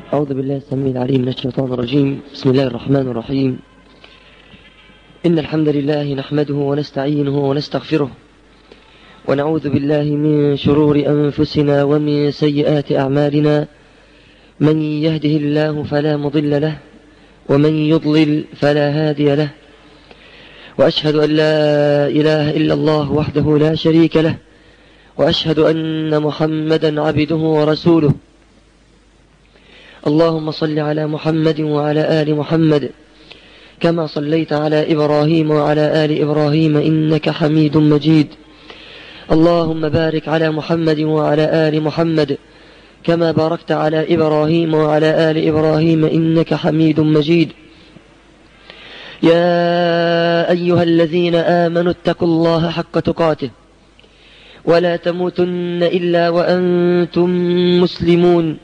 أعوذ بالله السميع العليم من الشيطان الرجيم. بسم الله الرحمن الرحيم. إن الحمد لله نحمده ونستعينه ونستغفره ونعوذ بالله من شرور أنفسنا ومن سيئات أعمالنا. من يهده الله فلا مضل له ومن يضلل فلا هادي له، وأشهد أن لا إله إلا الله وحده لا شريك له، وأشهد أن محمدا عبده ورسوله. اللهم صل على محمد وعلى آل محمد كما صليت على إبراهيم وعلى آل إبراهيم إنك حميد مجيد. اللهم بارك على محمد وعلى آل محمد كما باركت على إبراهيم وعلى آل إبراهيم إنك حميد مجيد. يا أيها الذين آمنوا اتقوا الله حق تقاته ولا تموتن إلا وأنتم مسلمون.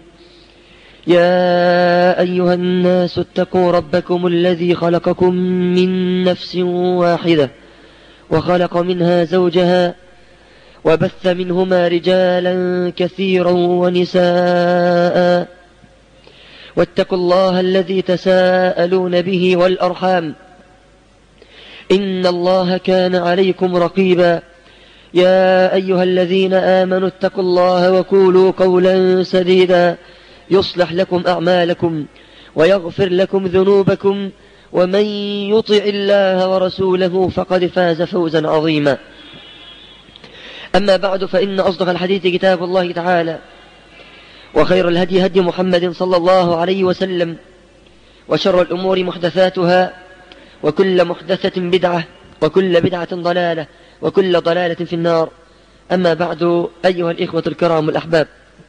يا أيها الناس اتقوا ربكم الذي خلقكم من نفس واحدة وخلق منها زوجها وبث منهما رجالا كثيرا ونساء، واتقوا الله الذي تساءلون به والأرحام إن الله كان عليكم رقيبا. يا أيها الذين آمنوا اتقوا الله وقولوا قولا سديدا يصلح لكم أعمالكم ويغفر لكم ذنوبكم، ومن يطع الله ورسوله فقد فاز فوزا عظيما. أما بعد، فإن أصدق الحديث كتاب الله تعالى، وخير الهدي هدي محمد صلى الله عليه وسلم، وشر الأمور محدثاتها، وكل محدثة بدعة، وكل بدعة ضلالة، وكل ضلالة في النار. أما بعد، أيها الإخوة الكرام الأحباب،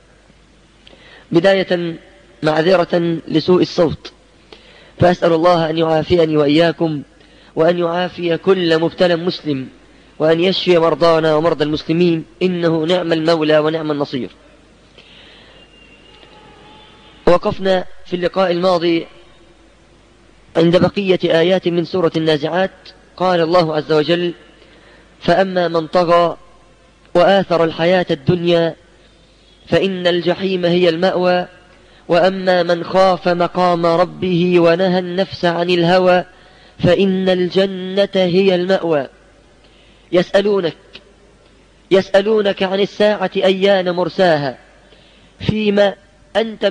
بداية معذرة لسوء الصوت، فأسأل الله أن يعافيني وإياكم، وأن يعافي كل مبتلى مسلم، وأن يشفي مرضانا ومرضى المسلمين، إنه نعم المولى ونعم النصير. وقفنا في اللقاء الماضي عند بقية آيات من سورة النازعات. قال الله عز وجل: فأما من طغى وآثر الحياة الدنيا فإن الجحيم هي المأوى، وأما من خاف مقام ربه ونهى النفس عن الهوى فإن الجنة هي المأوى. يسألونك عن الساعة أيان مرساها فيما أنت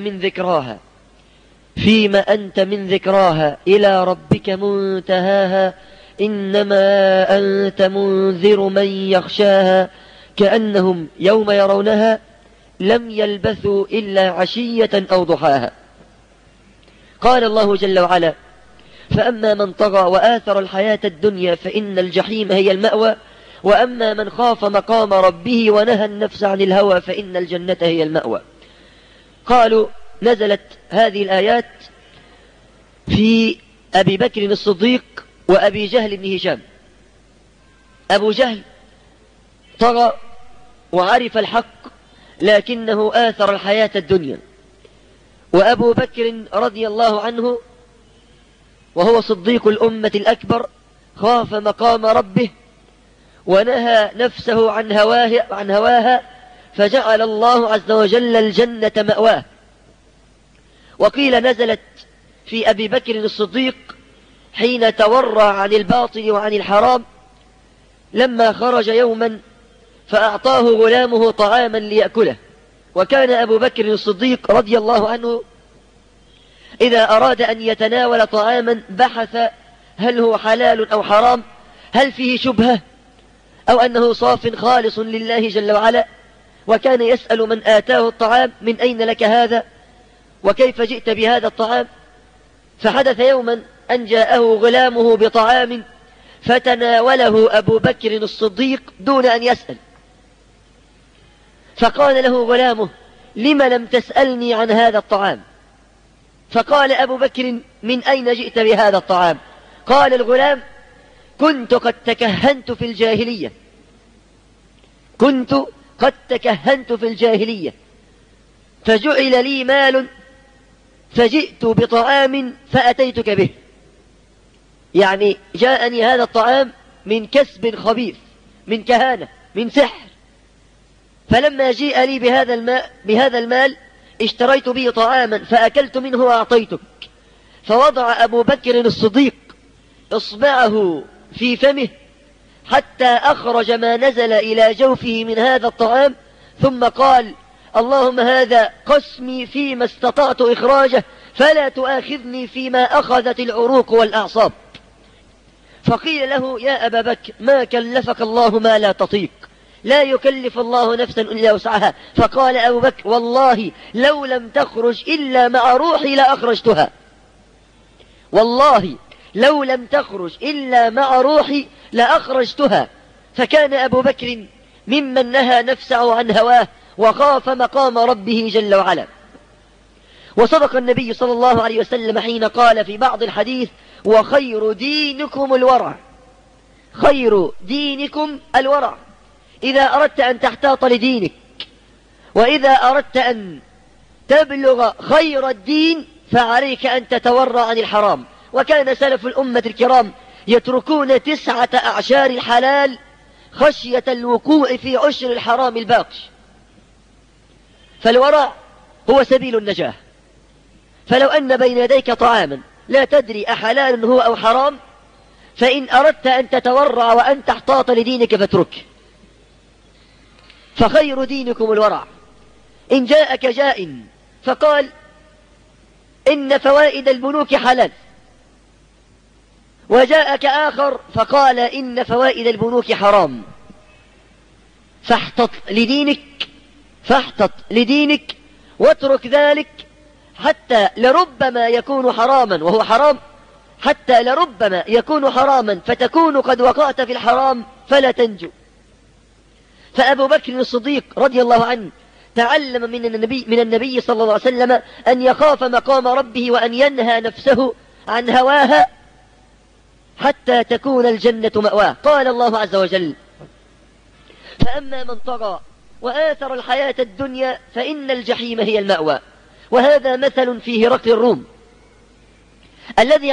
من ذكراها إلى ربك منتهاها إنما أنت منذر من يخشاها كأنهم يوم يرونها لم يلبثوا إلا عشية أو ضحاها. قال الله جل وعلا: فأما من طغى وآثر الحياة الدنيا فإن الجحيم هي المأوى، وأما من خاف مقام ربه ونهى النفس عن الهوى فإن الجنة هي المأوى. قالوا: نزلت هذه الآيات في أبي بكر الصديق وأبي جهل بن هشام. أبو جهل طغى وعرف الحق لكنه آثر الحياة الدنيا، وأبو بكر رضي الله عنه وهو صديق الأمة الأكبر خاف مقام ربه ونهى نفسه عن هواها فجعل الله عز وجل الجنة مأواه. وقيل نزلت في أبي بكر الصديق حين تورع عن الباطل وعن الحرام، لما خرج يوما فأعطاه غلامه طعاما ليأكله. وكان أبو بكر الصديق رضي الله عنه إذا أراد أن يتناول طعاما بحث هل هو حلال أو حرام، هل فيه شبهة أو أنه صاف خالص لله جل وعلا. وكان يسأل من آتاه الطعام: من أين لك هذا؟ وكيف جئت بهذا الطعام؟ فحدث يوما أن جاءه غلامه بطعام فتناوله أبو بكر الصديق دون أن يسأل، فقال له غلامه: لم لم تسألني عن هذا الطعام؟ فقال أبو بكر: من أين جئت بهذا الطعام؟ قال الغلام: كنت قد تكهنت في الجاهلية فجعل لي مال فجئت بطعام فأتيتك به. يعني جاءني هذا الطعام من كسب خبيث، من كهانة، من سحر، فلما جيء لي بهذا المال اشتريت به طعاما فأكلت منه وأعطيتك. فوضع أبو بكر الصديق إصبعه في فمه حتى أخرج ما نزل إلى جوفه من هذا الطعام، ثم قال: اللهم هذا قسمي فيما استطعت إخراجه، فلا تؤاخذني فيما أخذت العروق والأعصاب. فقيل له: يا أبا بكر، ما كلفك الله ما لا تطيق، لا يكلف الله نفسا إلا وسعها. فقال أبو بكر: والله لو لم تخرج إلا مع روحي لأخرجتها، والله لو لم تخرج إلا مع روحي لأخرجتها. فكان أبو بكر ممن نهى نفسه عن هواه وخاف مقام ربه جل وعلا. وصدق النبي صلى الله عليه وسلم حين قال في بعض الحديث: وخير دينكم الورع. خير دينكم الورع. إذا أردت أن تحتاط لدينك، وإذا أردت أن تبلغ خير الدين، فعليك أن تتورع عن الحرام. وكان سلف الأمة الكرام يتركون 9 أعشار الحلال خشية الوقوع في عشر الحرام الباقي. فالورع هو سبيل النجاة. فلو أن بين يديك طعاما لا تدري أحلال هو أو حرام، فإن أردت أن تتورع وأن تحتاط لدينك فاتركه. فخير دينكم الورع. إن جاءك جاء فقال: إن فوائد البنوك حلال، وجاءك آخر فقال: إن فوائد البنوك حرام، فاحتط لدينك واترك ذلك، حتى لربما يكون حراما وهو حرام، حتى لربما يكون حراما فتكون قد وقعت في الحرام فلا تنجو. فأبو بكر الصديق رضي الله عنه تعلم من النبي صلى الله عليه وسلم أن يخاف مقام ربه وأن ينهى نفسه عن هواها حتى تكون الجنة مأواه. قال الله عز وجل: فأما من طغى وآثر الحياة الدنيا فإن الجحيم هي المأوى. وهذا مثل في هرقل الروم الذي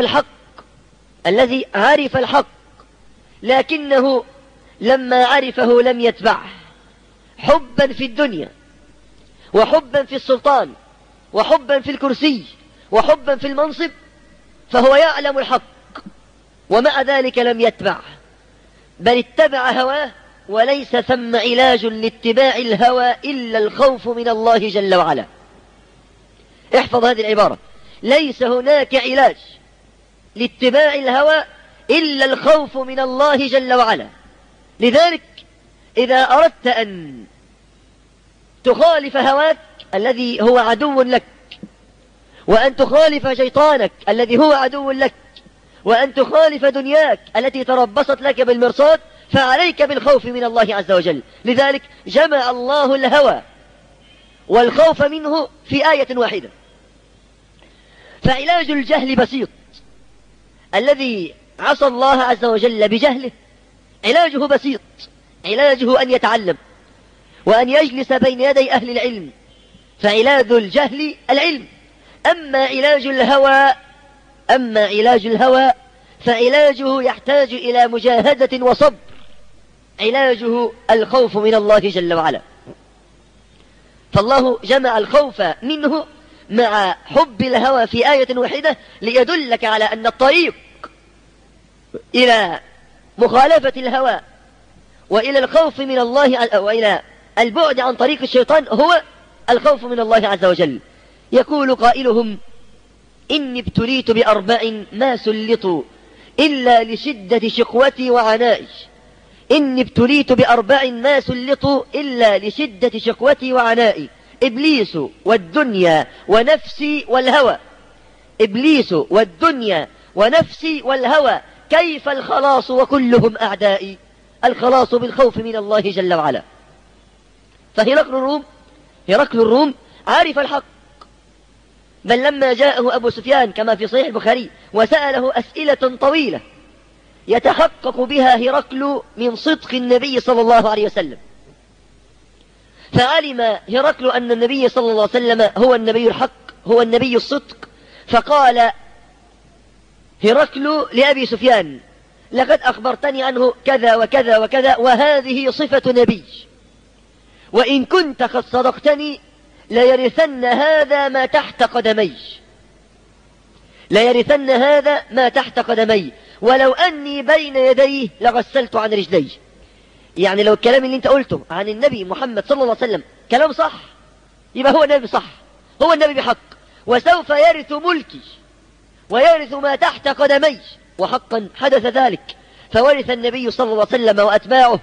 عرف الحق لكنه لما عرفه لم يتبعه، حبا في الدنيا وحبا في السلطان وحبا في الكرسي وحبا في المنصب، فهو يعلم الحق ومع ذلك لم يتبعه، بل اتبع هواه. وليس ثم علاج لاتباع الهوى إلا الخوف من الله جل وعلا. احفظ هذه العبارة: ليس هناك علاج لاتباع الهوى إلا الخوف من الله جل وعلا. لذلك إذا أردت أن تخالف هواك الذي هو عدو لك، وأن تخالف شيطانك الذي هو عدو لك، وأن تخالف دنياك التي تربصت لك بالمرصاد، فعليك بالخوف من الله عز وجل. لذلك جمع الله الهوى والخوف منه في آية واحدة. فعلاج الجهل بسيط. الذي عصى الله عز وجل بجهله علاجه بسيط، علاجه أن يتعلم وأن يجلس بين يدي أهل العلم، فعلاج الجهل العلم. أما علاج الهوى فعلاجه يحتاج إلى مجاهدة وصبر، علاجه الخوف من الله جل وعلا. فالله جمع الخوف منه مع حب الهوى في آية واحدة ليدلك على أن الطريق إلى مخالفة الهوى وإلى الخوف من الله وإلى البعد عن طريق الشيطان هو الخوف من الله عز وجل. يقول قائلهم: إني ابتليت بأربع ما سلطوا إلا لشدة شقوتي وعنائي. إني ابتليت بأربع ما سلطوا إلا لشدة شقوتي وعنائي: إبليس والدنيا ونفسي والهوى. إبليس والدنيا ونفسي والهوى، كيف الخلاص وكلهم أعدائي؟ الخلاص بالخوف من الله جل وعلا. فهرقل الروم عارف الحق، بل لما جاءه أبو سفيان كما في صحيح البخاري وسأله أسئلة طويلة يتحقق بها هرقل من صدق النبي صلى الله عليه وسلم، فعلم هرقل أن النبي صلى الله عليه وسلم هو النبي الحق، هو النبي الصدق. فقال هرقل لأبي سفيان: لقد أخبرتني عنه كذا وكذا وكذا، وهذه صفة نبي، وإن كنت قد صدقتني ليرثن هذا ما تحت قدمي، ليرثن هذا ما تحت قدمي، ولو أني بين يديه لغسلت عن رجلي. يعني لو الكلام اللي انت قلته عن النبي محمد صلى الله عليه وسلم كلام صح، يبقى هو النبي صح، هو النبي بحق، وسوف يرث ملكي ويرث ما تحت قدمي. وحقا حدث ذلك، فورث النبي صلى الله عليه وسلم وأتباعه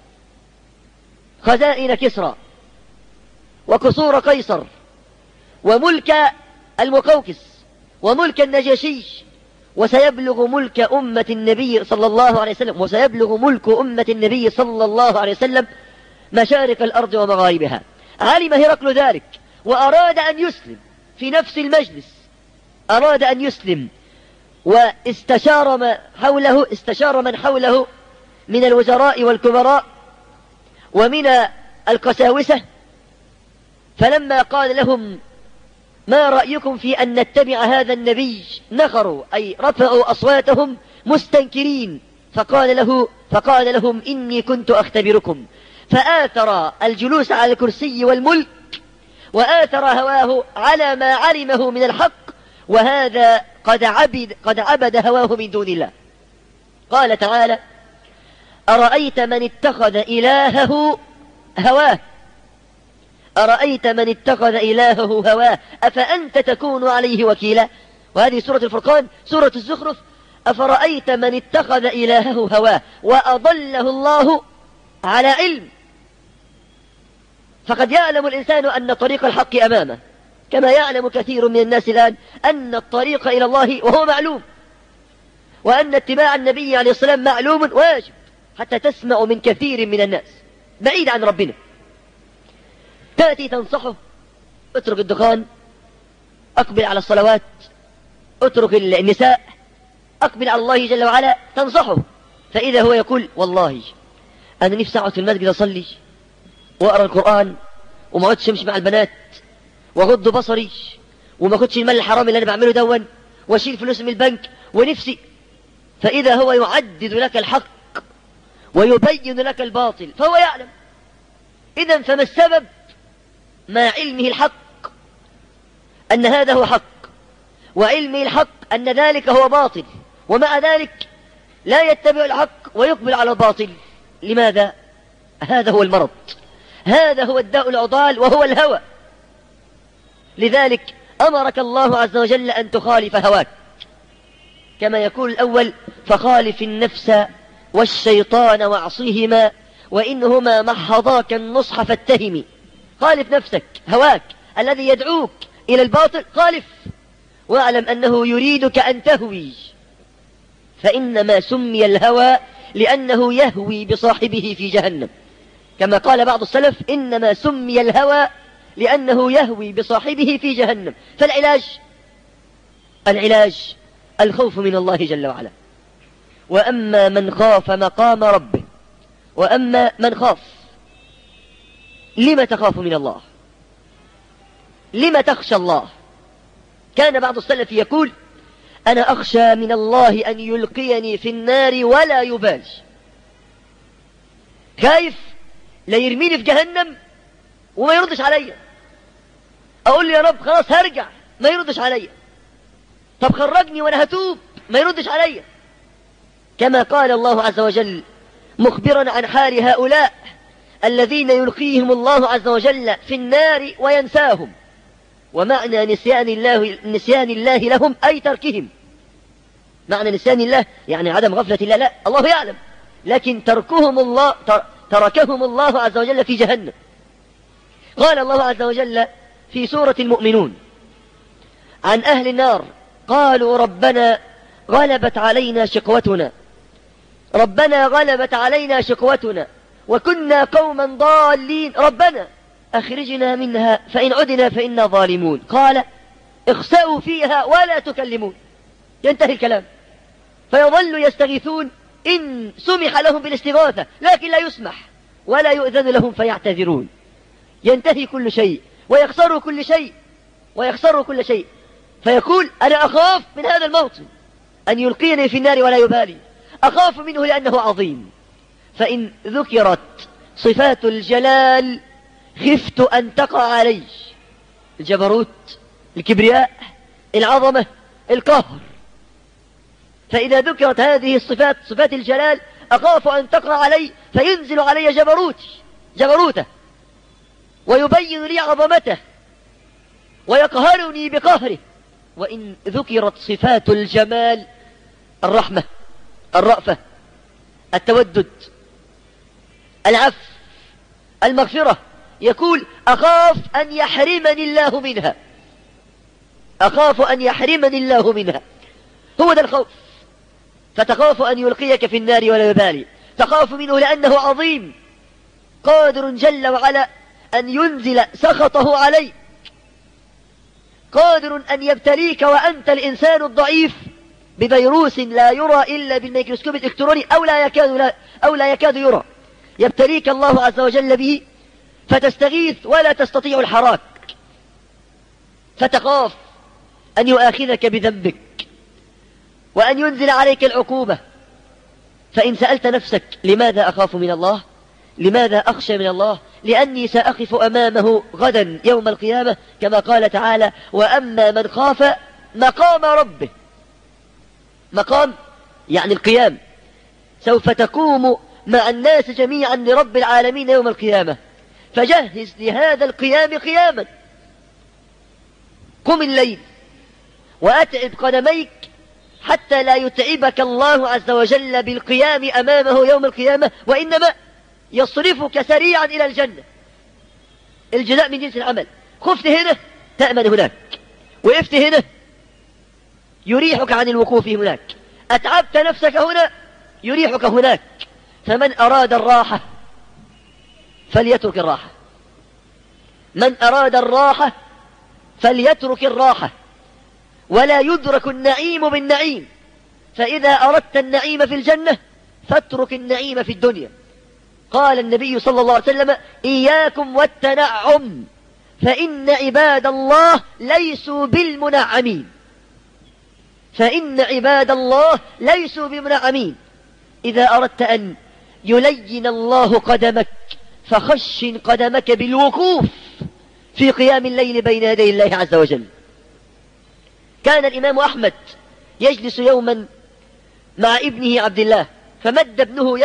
خزائن كسرى وكسور قيصر وملك المقوقس وملك النجاشي، وسيبلغ ملك أمة النبي صلى الله عليه وسلم، وسيبلغ ملك أمة النبي صلى الله عليه وسلم مشارق الأرض ومغاربها. علم هرقل ذلك وأراد أن يسلم في نفس المجلس، أراد أن يسلم، واستشار من حوله من الوزراء والكبراء ومن القساوسة. فلما قال لهم ما رأيكم في أن نتبع هذا النبي، نخروا أي رفعوا أصواتهم مستنكرين. فقال لهم إني كنت أختبركم، فآثر الجلوس على الكرسي والملك وآثر هواه على ما علمه من الحق، وهذا قد عبد هواه من دون الله. قال تعالى أرأيت من اتخذ إلهه هواه، أرأيت من اتخذ إلهه هواه أفأنت تكون عليه وكيلا. وهذه سورة الفرقان. سورة الزخرف أفرأيت من اتخذ إلهه هواه وأضله الله على علم. فقد يعلم الإنسان أن طريق الحق أمامه، كما يعلم كثير من الناس الآن أن الطريق إلى الله وهو معلوم، وأن اتباع النبي عليه الصلاة والسلام معلوم واجب، حتى تسمع من كثير من الناس بعيد عن ربنا تأتي تنصحه اترك الدخان، أقبل على الصلوات، اترك النساء، أقبل على الله جل وعلا، تنصحه. فإذا هو يقول والله أنا نفسي أقعد في المسجد أصلي وأقرأ القرآن وما أقعدش أمشي مع البنات وأغض بصري وما أخدش المال الحرام اللي أنا بعمله دون وأشيل فلوس من البنك ونفسي. فإذا هو يعدد لك الحق ويبين لك الباطل فهو يعلم. إذن فما السبب؟ مع علمه الحق أن هذا هو حق، وعلمه الحق أن ذلك هو باطل، ومع ذلك لا يتبع الحق ويقبل على الباطل. لماذا؟ هذا هو المرض، هذا هو الداء العضال وهو الهوى. لذلك أمرك الله عز وجل أن تخالف هواك، كما يقول الأول فخالف النفس والشيطان واعصهما وإنهما محضاك النصح فاتهم. خالف نفسك، هواك الذي يدعوك إلى الباطل خالف، واعلم أنه يريدك أن تهوي. فإنما سمي الهوى لأنه يهوي بصاحبه في جهنم، كما قال بعض السلف إنما سمي الهوى لأنه يهوي بصاحبه في جهنم. فالعلاج الخوف من الله جل وعلا. وأما من خاف مقام ربه، وأما من خاف، لم تخاف من الله؟ لم تخشى الله؟ كان بعض السلف يقول أنا أخشى من الله أن يلقيني في النار ولا يبالي. خايف لا يرميني في جهنم وما يردش عليا، أقول لي يا رب خلاص هرجع ما يردش عليا، طب خرجني وأنا هتوب ما يردش عليا. كما قال الله عز وجل مخبرا عن حال هؤلاء الذين يلقيهم الله عز وجل في النار وينساهم. ومعنى نسيان الله لهم أي تركهم. معنى نسيان الله يعني عدم غفلة الله، لا، الله يعلم، لكن تركهم الله عز وجل في جهنم. قال الله عز وجل في سورة المؤمنون عن أهل النار قالوا ربنا غلبت علينا شقوتنا وكنا قوما ضالين ربنا أخرجنا منها فإن عدنا فإنا ظالمون. قال اخسأوا فيها ولا تكلمون. ينتهي الكلام، فيظل يستغيثون إن سمح لهم بالاستغاثة، لكن لا يسمح ولا يؤذن لهم فيعتذرون. ينتهي كل شيء ويخسروا كل شيء فيقول أنا أخاف من هذا الموطن أن يلقيني في النار ولا يبالي، أخاف منه لأنه عظيم. فإن ذكرت صفات الجلال خفت أن تقع علي الجبروت، الكبرياء، العظمة، القهر. فإذا ذكرت هذه الصفات، صفات الجلال، أخاف أن تقع علي فينزل علي جبروته ويبين لي عظمته ويقهرني بقهره. وإن ذكرت صفات الجمال، الرحمة، الرأفة، التودد، العفو، المغفرة، يقول أخاف أن يحرمني الله منها، أخاف أن يحرمني الله منها. هو ده الخوف. فتخاف أن يلقيك في النار ولا يبالي، تخاف منه لأنه عظيم قادر جل وعلا أن ينزل سخطه عليك، قادر أن يبتليك وأنت الإنسان الضعيف بفيروس لا يرى إلا بالميكروسكوب الإلكتروني أو لا يكاد يرى. يبتليك الله عز وجل به فتستغيث ولا تستطيع الحراك، فتخاف أن يؤاخذك بذنبك وأن ينزل عليك العقوبة. فإن سألت نفسك لماذا أخاف من الله، لماذا أخشى من الله، لأني سأقف أمامه غدا يوم القيامة كما قال تعالى وأما من خاف مقام ربه. مقام يعني القيام، سوف تقوم مع الناس جميعا لرب العالمين يوم القيامة، فجهز لهذا القيام قياما. قم الليل وأتعب قدميك حتى لا يتعبك الله عز وجل بالقيام أمامه يوم القيامة، وإنما يصرفك سريعا إلى الجنة. الجزاء من جنس العمل. خفت هنا تأمن هناك، وقفت هنا يريحك عن الوقوف هناك، أتعبت نفسك هنا يريحك هناك. فمن أراد الراحة فليترك الراحة، من أراد الراحة فليترك الراحة، ولا يدرك النعيم بالنعيم. فإذا أردت النعيم في الجنة فاترك النعيم في الدنيا. قال النبي صلى الله عليه وسلم إياكم والتنعم فإن عباد الله ليسوا بالمنعمين، فإن عباد الله ليسوا بالمنعمين. إذا أردت أن يلين الله قدمك فخشن قدمك بالوقوف في قيام الليل بين يدي الله عز وجل. كان الإمام أحمد يجلس يوما مع ابنه عبد الله، فمد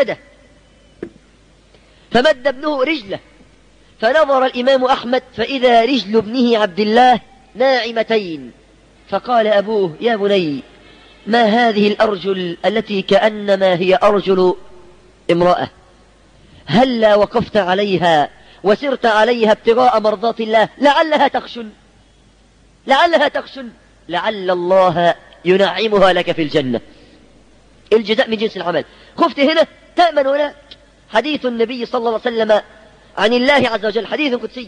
ابنه رجله، فنظر الإمام أحمد فإذا رجل ابنه عبد الله ناعمتين، فقال أبوه يا بني ما هذه الأرجل التي كأنما هي أرجل امرأة، هلا وقفت عليها وسرت عليها ابتغاء مرضات الله لعلها تخشن لعل الله ينعمها لك في الجنة. الجزاء من جنس العمل. خفت هنا تأمن هناك. حديث النبي صلى الله عليه وسلم عن الله عز وجل حديث قدسي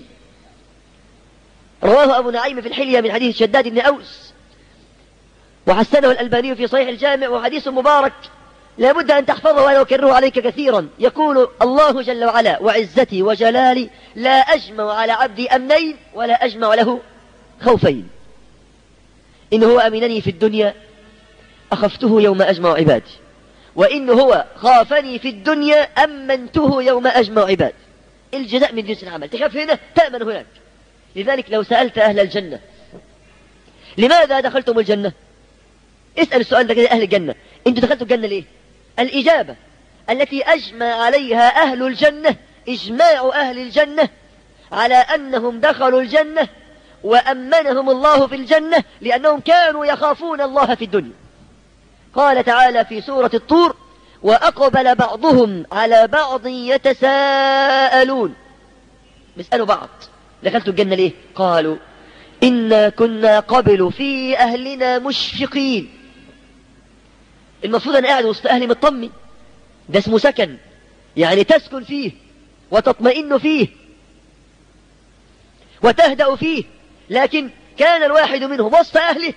رواه أبو نعيم في الحلية من حديث شداد بن أوس، وحسنه الألباني في صحيح الجامع، وحديث مبارك لا بد أن تحفظه وأنا أكرره عليك كثيرا. يقول الله جل وعلا وعزتي وجلالي لا أجمع على عبدي أمنين ولا أجمع له خوفين، إن هو أمنني في الدنيا أخفته يوم أجمع عبادي، وإن هو خافني في الدنيا أمنته يوم أجمع عبادي. الجزاء من جنس العمل. تخاف هنا تأمن هناك. لذلك لو سألت أهل الجنة لماذا دخلتم الجنة، اسأل السؤال ده كده أهل الجنة، أنتوا دخلتوا الجنة ليه؟ الإجابة التي أجمع عليها أهل الجنة، إجماع أهل الجنة على أنهم دخلوا الجنة وأمنهم الله في الجنة لأنهم كانوا يخافون الله في الدنيا. قال تعالى في سورة الطور وأقبل بعضهم على بعض يتساءلون، بيسألوا بعض دخلتوا الجنة ليه؟ قالوا إنا كنا قبل في أهلنا مشفقين. المفروض أنا قاعد وسط أهلي مطمن، ده اسمه سكن، يعني تسكن فيه وتطمئن فيه وتهدأ فيه. لكن كان الواحد منهم وسط أهله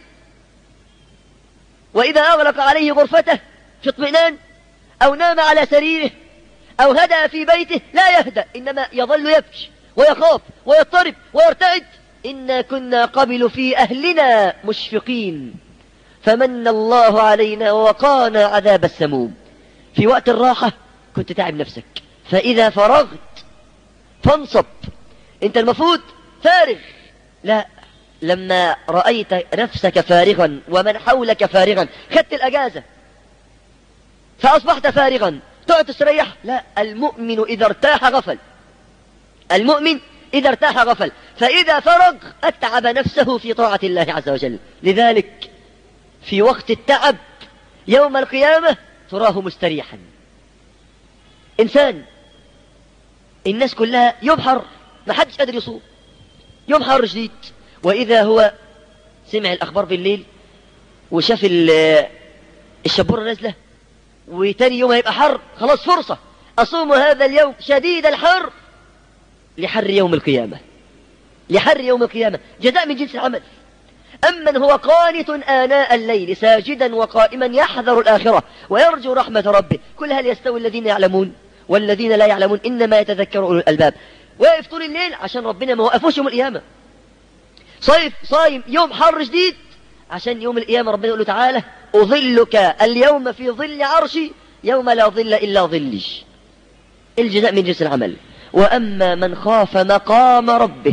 وإذا أغلق عليه غرفته في اطمئنان أو نام على سريره أو هدأ في بيته لا يهدأ، إنما يظل يبكي ويخاف ويضطرب ويرتعد. إنا كنا قبل في أهلنا مشفقين فمن الله علينا ووقانا عذاب السموم. في وقت الراحة كنت تعب نفسك، فإذا فرغت فانصب. أنت المفروض فارغ، لا، لما رأيت نفسك فارغا ومن حولك فارغا خدت الأجازة فأصبحت فارغا تقعد تستريح؟ لا، المؤمن إذا ارتاح غفل. المؤمن إذا ارتاح غفل، فإذا فرغ أتعب نفسه في طاعة الله عز وجل. لذلك في وقت التعب يوم القيامة تراه مستريحا. إنسان الناس كلها يوم حر ما حدش قادر يصوم، يوم حر شديد، وإذا هو سمع الأخبار بالليل وشاف الشبورة نازلة وتاني يوم هيبقى حر، خلاص فرصة أصوم هذا اليوم شديد الحر لحر يوم القيامة، لحر يوم القيامة، جزاء من جنس العمل. أمن هو قانت آناء الليل ساجدا وقائما يحذر الآخرة ويرجو رحمة ربه، كل هل يستوي الذين يعلمون والذين لا يعلمون؟ إنما يتذكر أولو الألباب. واقف طول الليل عشان ربنا ما وقفوش يوم القيامة. صايم يوم حر شديد عشان يوم القيامة ربنا يقول له تعالى أظلك اليوم في ظل عرشي يوم لا ظل إلا ظلي. الجزاء من جنس العمل. وأما من خاف مقام ربه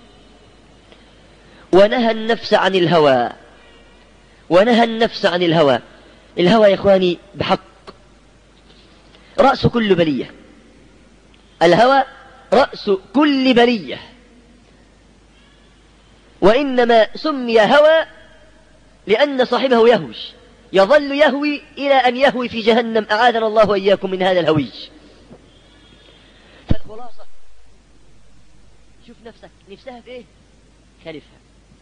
ونهى النفس عن الهوى، ونهى النفس عن الهوى. الهوى يا إخواني بحق رأس كل بلية، الهوى رأس كل بلية، وإنما سمي هوى لأن صاحبه يهوش، يظل يهوي إلى أن يهوي في جهنم، أعاذنا الله وإياكم من هذا الهوي. فالخلاصة شوف نفسك نفسها في إيه؟ خالفها.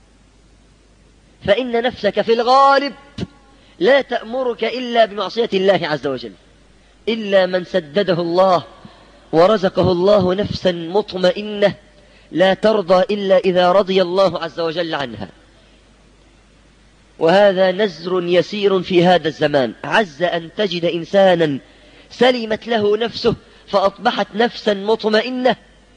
فإن نفسك في الغالب لا تأمرك إلا بمعصية الله عز وجل، إلا من سدده الله ورزقه الله نفسا مطمئنة لا ترضى إلا إذا رضي الله عز وجل عنها. وهذا نزر يسير في هذا الزمان. عز أن تجد إنسانا سلمت له نفسه فأصبحت نفسا مطمئنة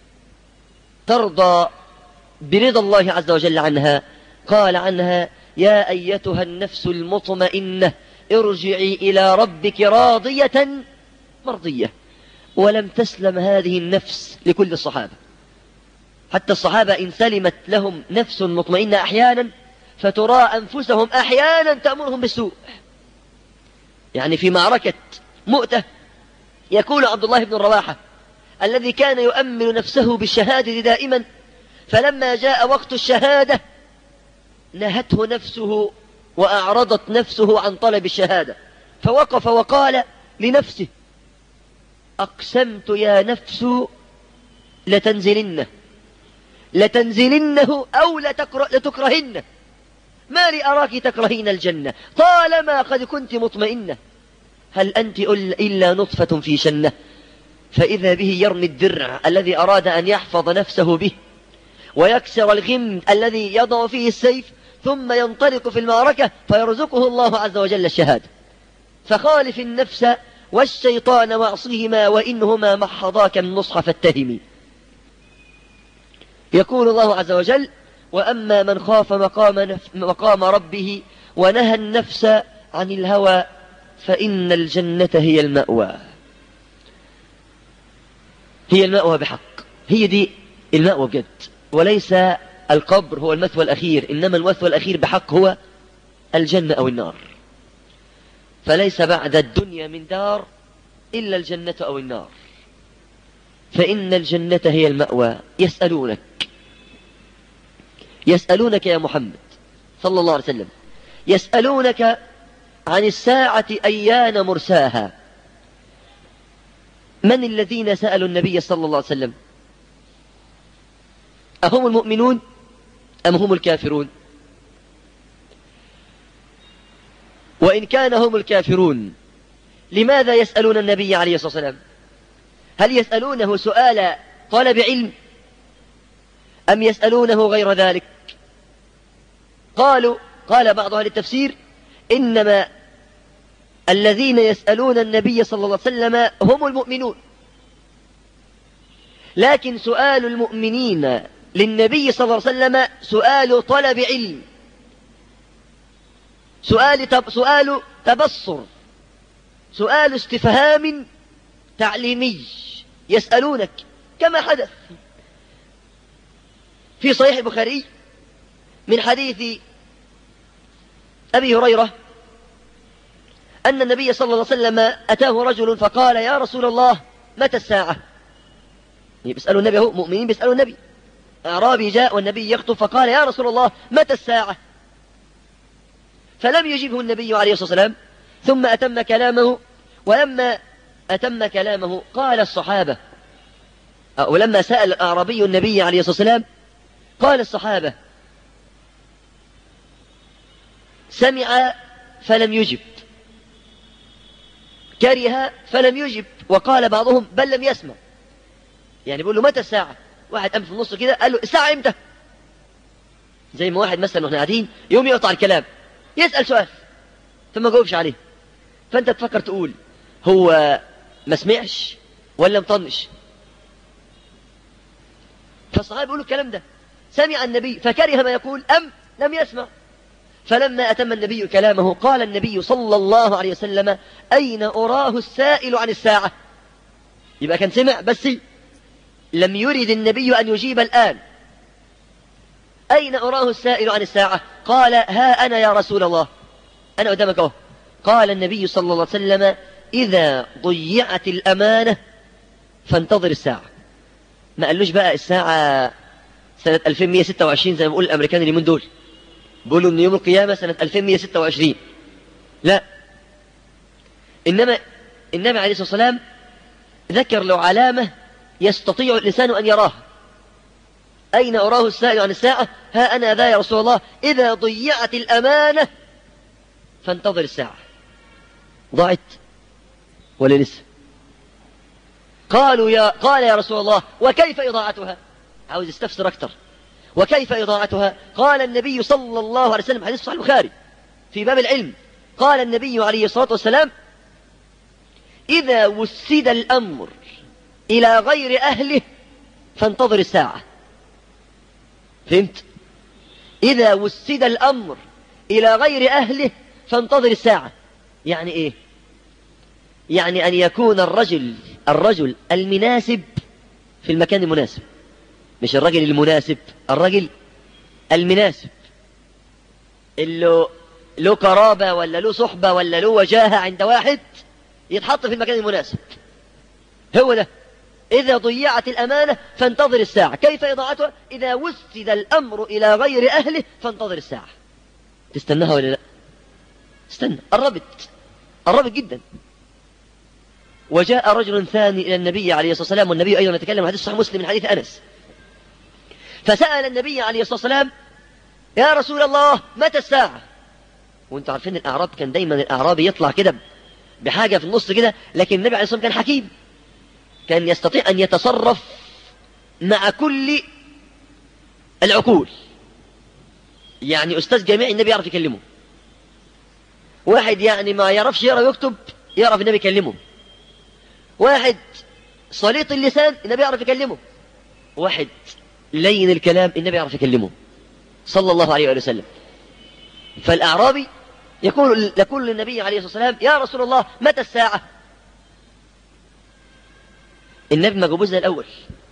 ترضى برضا الله عز وجل عنها. قال عنها يا أيتها النفس المطمئنة ارجعي إلى ربك راضية مرضية. ولم تسلم هذه النفس لكل الصحابة، حتى الصحابة إن سلمت لهم نفس مطمئنة أحيانا فترى أنفسهم أحيانا تأمرهم بالسوء. يعني في معركة مؤتة يقول عبد الله بن رواحة الذي كان يؤمن نفسه بالشهادة دائما، فلما جاء وقت الشهادة نهته نفسه وأعرضت نفسه عن طلب الشهادة، فوقف وقال لنفسه أقسمت يا نفس لتنزلنه أو لتكرهنه، ما لي أراك تكرهين الجنة طالما قد كنت مطمئنة، هل أنت إلا نطفة في شنة. فإذا به يرمي الدرع الذي أراد أن يحفظ نفسه به ويكسر الغم الذي يضع فيه السيف، ثم ينطلق في المعركة فيرزقه الله عز وجل الشهادة. فخالف النفس والشيطان واعصهما وإنهما محضاك النصح فاتهمي. يقول الله عز وجل وأما من خاف مقام ربه ونهى النفس عن الهوى فإن الجنة هي المأوى. هي المأوى بحق، هي دي المأوى بجد، وليس القبر هو المثوى الأخير، إنما المثوى الأخير بحق هو الجنة أو النار. فليس بعد الدنيا من دار إلا الجنة أو النار، فإن الجنة هي المأوى. يسألونك يا محمد صلى الله عليه وسلم، يسألونك عن الساعة أيان مرساها. من الذين سألوا النبي صلى الله عليه وسلم؟ أهم المؤمنون أم هم الكافرون؟ وإن كان هم الكافرون لماذا يسألون النبي عليه الصلاة والسلام؟ هل يسألونه سؤال طلب علم أم يسألونه غير ذلك؟ قال بعض أهل التفسير إنما الذين يسألون النبي صلى الله عليه وسلم هم المؤمنون، لكن سؤال المؤمنين للنبي صلى الله عليه وسلم سؤال طلب علم، سؤال تبصر، سؤال استفهام تعليمي. يسألونك كما حدث في صحيح البخاري من حديث أبي هريرة أن النبي صلى الله عليه وسلم أتاه رجل فقال يا رسول الله متى الساعة؟ بيسألوا النبي، هو مؤمنين بيسألوا النبي. أعرابي جاء والنبي يخطب فقال يا رسول الله متى الساعة؟ فلم يجبه النبي عليه الصلاة والسلام، ثم أتم كلامه. ولما أتم كلامه قال الصحابة، ولما سأل الأعرابي النبي عليه الصلاة والسلام قال الصحابة سمع فلم يجب، كره فلم يجب، وقال بعضهم بل لم يسمع. يعني بيقول له متى الساعة؟ واحد قام في النص كده قال له الساعة امتى؟ زي ما واحد مثلا واحنا قاعدين يوم يقطع الكلام، يسأل سؤال ثم ما جاوبش عليه، فانت تفكر تقول هو ما سمعش ولا مطنش؟ فالصحابة بيقولوا الكلام ده، سمع النبي فكره ما يقول أم لم يسمع. فلما أتم النبي كلامه قال النبي صلى الله عليه وسلم أين أراه السائل عن الساعة؟ يبقى كان سمع بس لم يرد النبي أن يجيب الآن. أين أراه السائل عن الساعة؟ قال ها أنا يا رسول الله، أنا قدامك أهو. قال النبي صلى الله عليه وسلم إذا ضيعت الأمانة فانتظر الساعة. ما قالوش بقى الساعة سنة 2126 زي ما بيقول الأمريكان اليومين دول، بيقولوا إن يوم القيامة سنة 2126. لا، إنما النبي عليه الصلاة والسلام ذكر له علامة يستطيع الإنسان أن يراها. أين أراه السائل عن الساعة؟ ها أنا ذا يا رسول الله إذا ضيعت الأمانة فانتظر الساعة. ضاعت ولا لسه؟ قال يا رسول الله وكيف إضاعتها؟ عاوز يستفسر أكتر. وكيف إضاعتها؟ قال النبي صلى الله عليه وسلم، حديث صحيح البخاري في باب العلم، قال النبي عليه الصلاة والسلام إذا وسد الأمر إلى غير أهله فانتظر الساعة. فهمت؟ إذا وسد الأمر إلى غير أهله فانتظر الساعة. يعني إيه؟ يعني أن يكون الرجل المناسب في المكان المناسب، مش الرجل المناسب، الرجل المناسب اللي له قرابة ولا له صحبة ولا له وجاهة عند واحد يتحط في المكان المناسب. هو ده إذا ضيعت الأمانة فانتظر الساعة. كيف إضاعتها؟ إذا وسد الأمر إلى غير أهله فانتظر الساعة. تستناها ولا لا؟ استنى، قربت جدا. وجاء رجل ثاني إلى النبي عليه الصلاة والسلام، والنبي أيضا يتكلم حديث صحيح مسلم من حديث أنس، فسأل النبي عليه الصلاة والسلام يا رسول الله متى الساعة؟ وانتوا عارفين الأعراب كان دايما الأعرابي يطلع كده بحاجة في النص كده، لكن النبي عليه الصلاة والسلام كان حكيم، كان يستطيع أن يتصرف مع كل العقول. يعني أستاذ جامعي النبي يعرف يكلمه، واحد يعني ما يعرفش يقرأ ويكتب يعرف النبي يكلمه، واحد صليط اللسان النبي يعرف يكلمه، واحد لين الكلام النبي يعرف يكلمه صلى الله عليه وسلم. فالأعرابي يقول للنبي عليه الصلاة والسلام يا رسول الله متى الساعة؟ النبي ما جابوش زي الأول،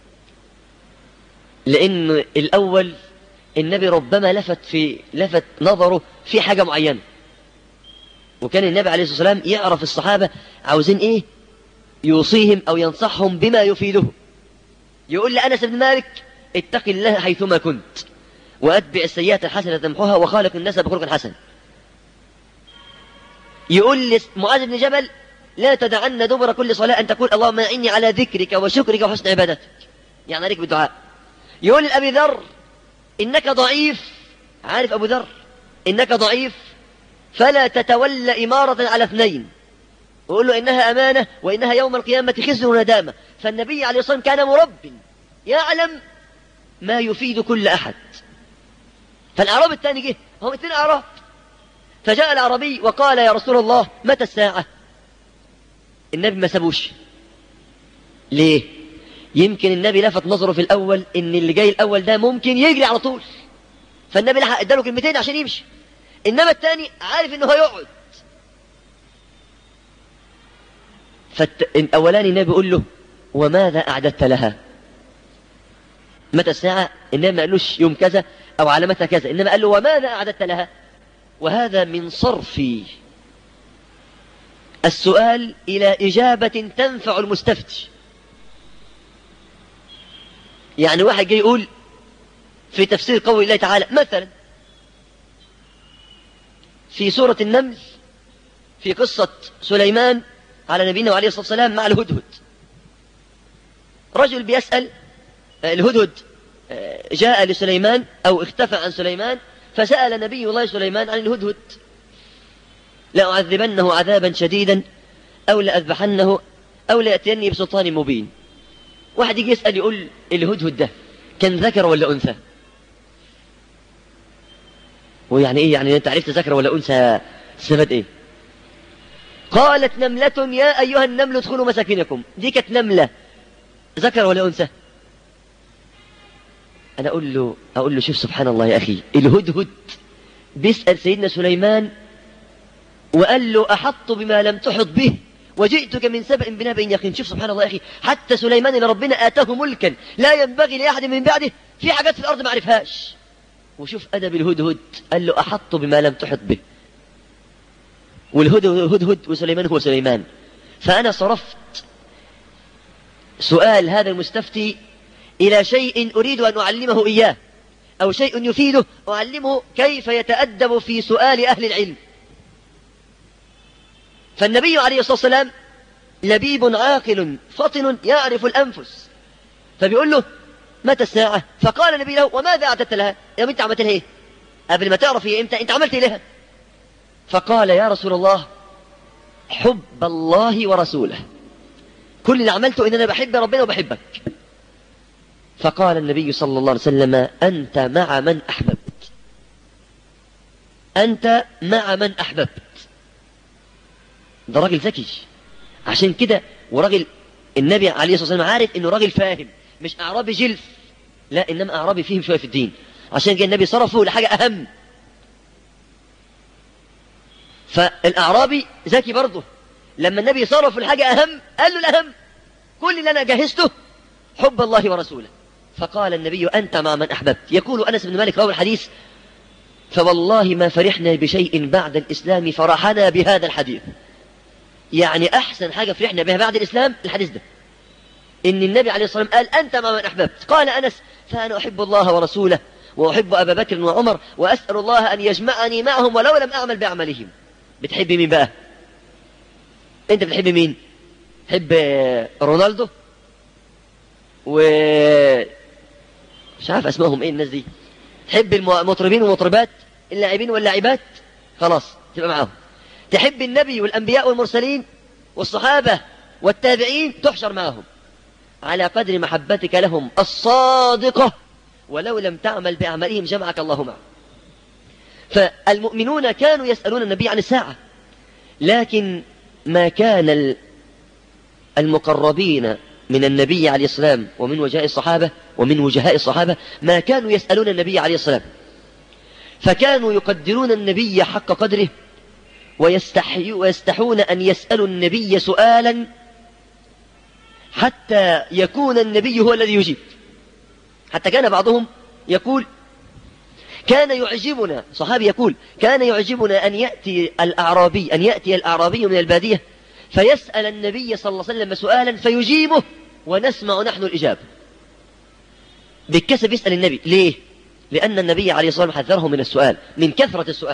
لأن الأول النبي ربما لفت نظره في حاجة معينة، وكان النبي عليه الصلاة والسلام يعرف الصحابة عاوزين إيه، يوصيهم أو ينصحهم بما يفيده. يقول لأنس بن مالك اتق الله حيثما كنت وأتبع السيئات الحسنة تمحوها وخالق الناس بخلق حسن. يقول لمعاذ بن جبل لا تدعن دبر كل صلاة أن تقول اللهم أعني على ذكرك وشكرك وحسن عبادتك، يعني عليك بالدعاء. يقول لأبي ذر إنك ضعيف، عارف أبو ذر إنك ضعيف فلا تتولى إمارة على اثنين، ويقول له إنها أمانة وإنها يوم القيامة خزي وندامة. فالنبي عليه الصلاة والسلام كان مرب يعلم ما يفيد كل أحد. فالأعراب الثاني جه، هم اثنين أعراب، فجاء العربي وقال يا رسول الله متى الساعة؟ النبي ما سابوش. ليه؟ يمكن النبي لفت نظره في الأول إن اللي جاي الأول ده ممكن يجري على طول، فالنبي لحق اداله كلمتين عشان يمشي، إنما الثاني عارف إنه هيقعد. فالأولاني النبي يقول له وماذا أعددت لها؟ متى الساعة؟ النبي ما قالوش يوم كذا أو علامتها كذا، إنما قال له وماذا أعددت لها؟ وهذا من صرف السؤال إلى إجابة تنفع المستفتي. يعني واحد جاي يقول في تفسير قول الله تعالى مثلا في سورة النمل في قصة سليمان على نبينا عليه الصلاة والسلام مع الهدهد، رجل بيسأل الهدهد جاء لسليمان أو اختفى عن سليمان، فسأل نبي الله سليمان عن الهدهد: لأعذبنه عذابا شديدا أو لأذبحنه أو ليأتيني بسلطان مبين. واحد يجي يسأل يقول الهدهد ده كان ذكر ولا أنثى؟ ويعني إيه يعني أنت عرفت ذكر ولا أنثى استفاد إيه؟ قالت نملة يا أيها النمل ادخلوا مساكنكم. دي كانت نملة ذكر ولا أنثى؟ أنا أقول له شوف سبحان الله يا أخي، الهدهد بيسأل سيدنا سليمان وقال له أحط بما لم تحط به وجئتك من سبأ بنبأ يقين. شوف سبحان الله يا أخي، حتى سليمان اللي ربنا آتاه ملكا لا ينبغي لأحد من بعده في حاجات في الأرض ما عرفهاش، وشوف أدب الهدهد، قال له أحط بما لم تحط به. والهدهد وسليمان هو سليمان. فأنا صرفت سؤال هذا المستفتي إلى شيء أريد أن أعلمه إياه، أو شيء يفيده أعلمه كيف يتأدب في سؤال أهل العلم. فالنبي عليه الصلاة والسلام لبيب عاقل فطن يعرف الأنفس، فبيقول له متى الساعة؟ فقال النبي له وماذا أعددت لها؟ يا بنت عملت لها إيه؟ قبل ما تعرف هي إمتى أنت عملت لها؟ فقال يا رسول الله حب الله ورسوله، كل اللي عملته إن أنا بحب ربنا وبحبك. فقال النبي صلى الله عليه وسلم أنت مع من أحببت، أنت مع من أحببت. ده راجل ذكي عشان كده، وراجل النبي عليه الصلاة والسلام عارف إنه راجل فاهم، مش أعرابي جلف، لا إنما أعرابي فيهم شوية في الدين. عشان كده النبي صرفه لحاجة أهم. فالأعرابي ذكي برضه، لما النبي صرفه لحاجة أهم قال له الأهم كل اللي أنا جهزته حب الله ورسوله. فقال النبي أنت مع من أحببت. يقول أنس بن مالك راوي الحديث فوالله ما فرحنا بشيء بعد الإسلام فرحنا بهذا الحديث. يعني أحسن حاجة فرحنا بها بعد الإسلام الحديث ده، إن النبي عليه الصلاة والسلام قال أنت مع من أحببت. قال أنس فأنا أحب الله ورسوله وأحب أبا بكر وعمر وأسأل الله أن يجمعني معهم ولو لم أعمل بعملهم. بتحب مين بقى؟ أنت بتحب مين؟ تحب رونالدو مش عارف اسمائهم ايه الناس دي، تحب المطربين والمطربات اللاعبين واللاعبات خلاص تبقى معاهم. تحب النبي والأنبياء والمرسلين والصحابة والتابعين تحشر معهم على قدر محبتك لهم الصادقة، ولو لم تعمل بأعمالهم جمعك الله معه. فالمؤمنون كانوا يسألون النبي عن الساعة، لكن ما كان المقربين من النبي عليه السلام ومن وجهاء الصحابة ما كانوا يسألون النبي عليه السلام، فكانوا يقدرون النبي حق قدره ويستحون أن يسألوا النبي سؤالا حتى يكون النبي هو الذي يجيب. حتى كان بعضهم يقول كان يعجبنا، صحابي يقول كان يعجبنا أن يأتي الأعرابي من البادية فيسأل النبي صلى الله عليه وسلم سؤالا فيجيبه ونسمع نحن الإجابة. بالكسب يسأل النبي. ليه؟ لأن النبي عليه الصلاة والسلام حذره من السؤال، من كثرة السؤال.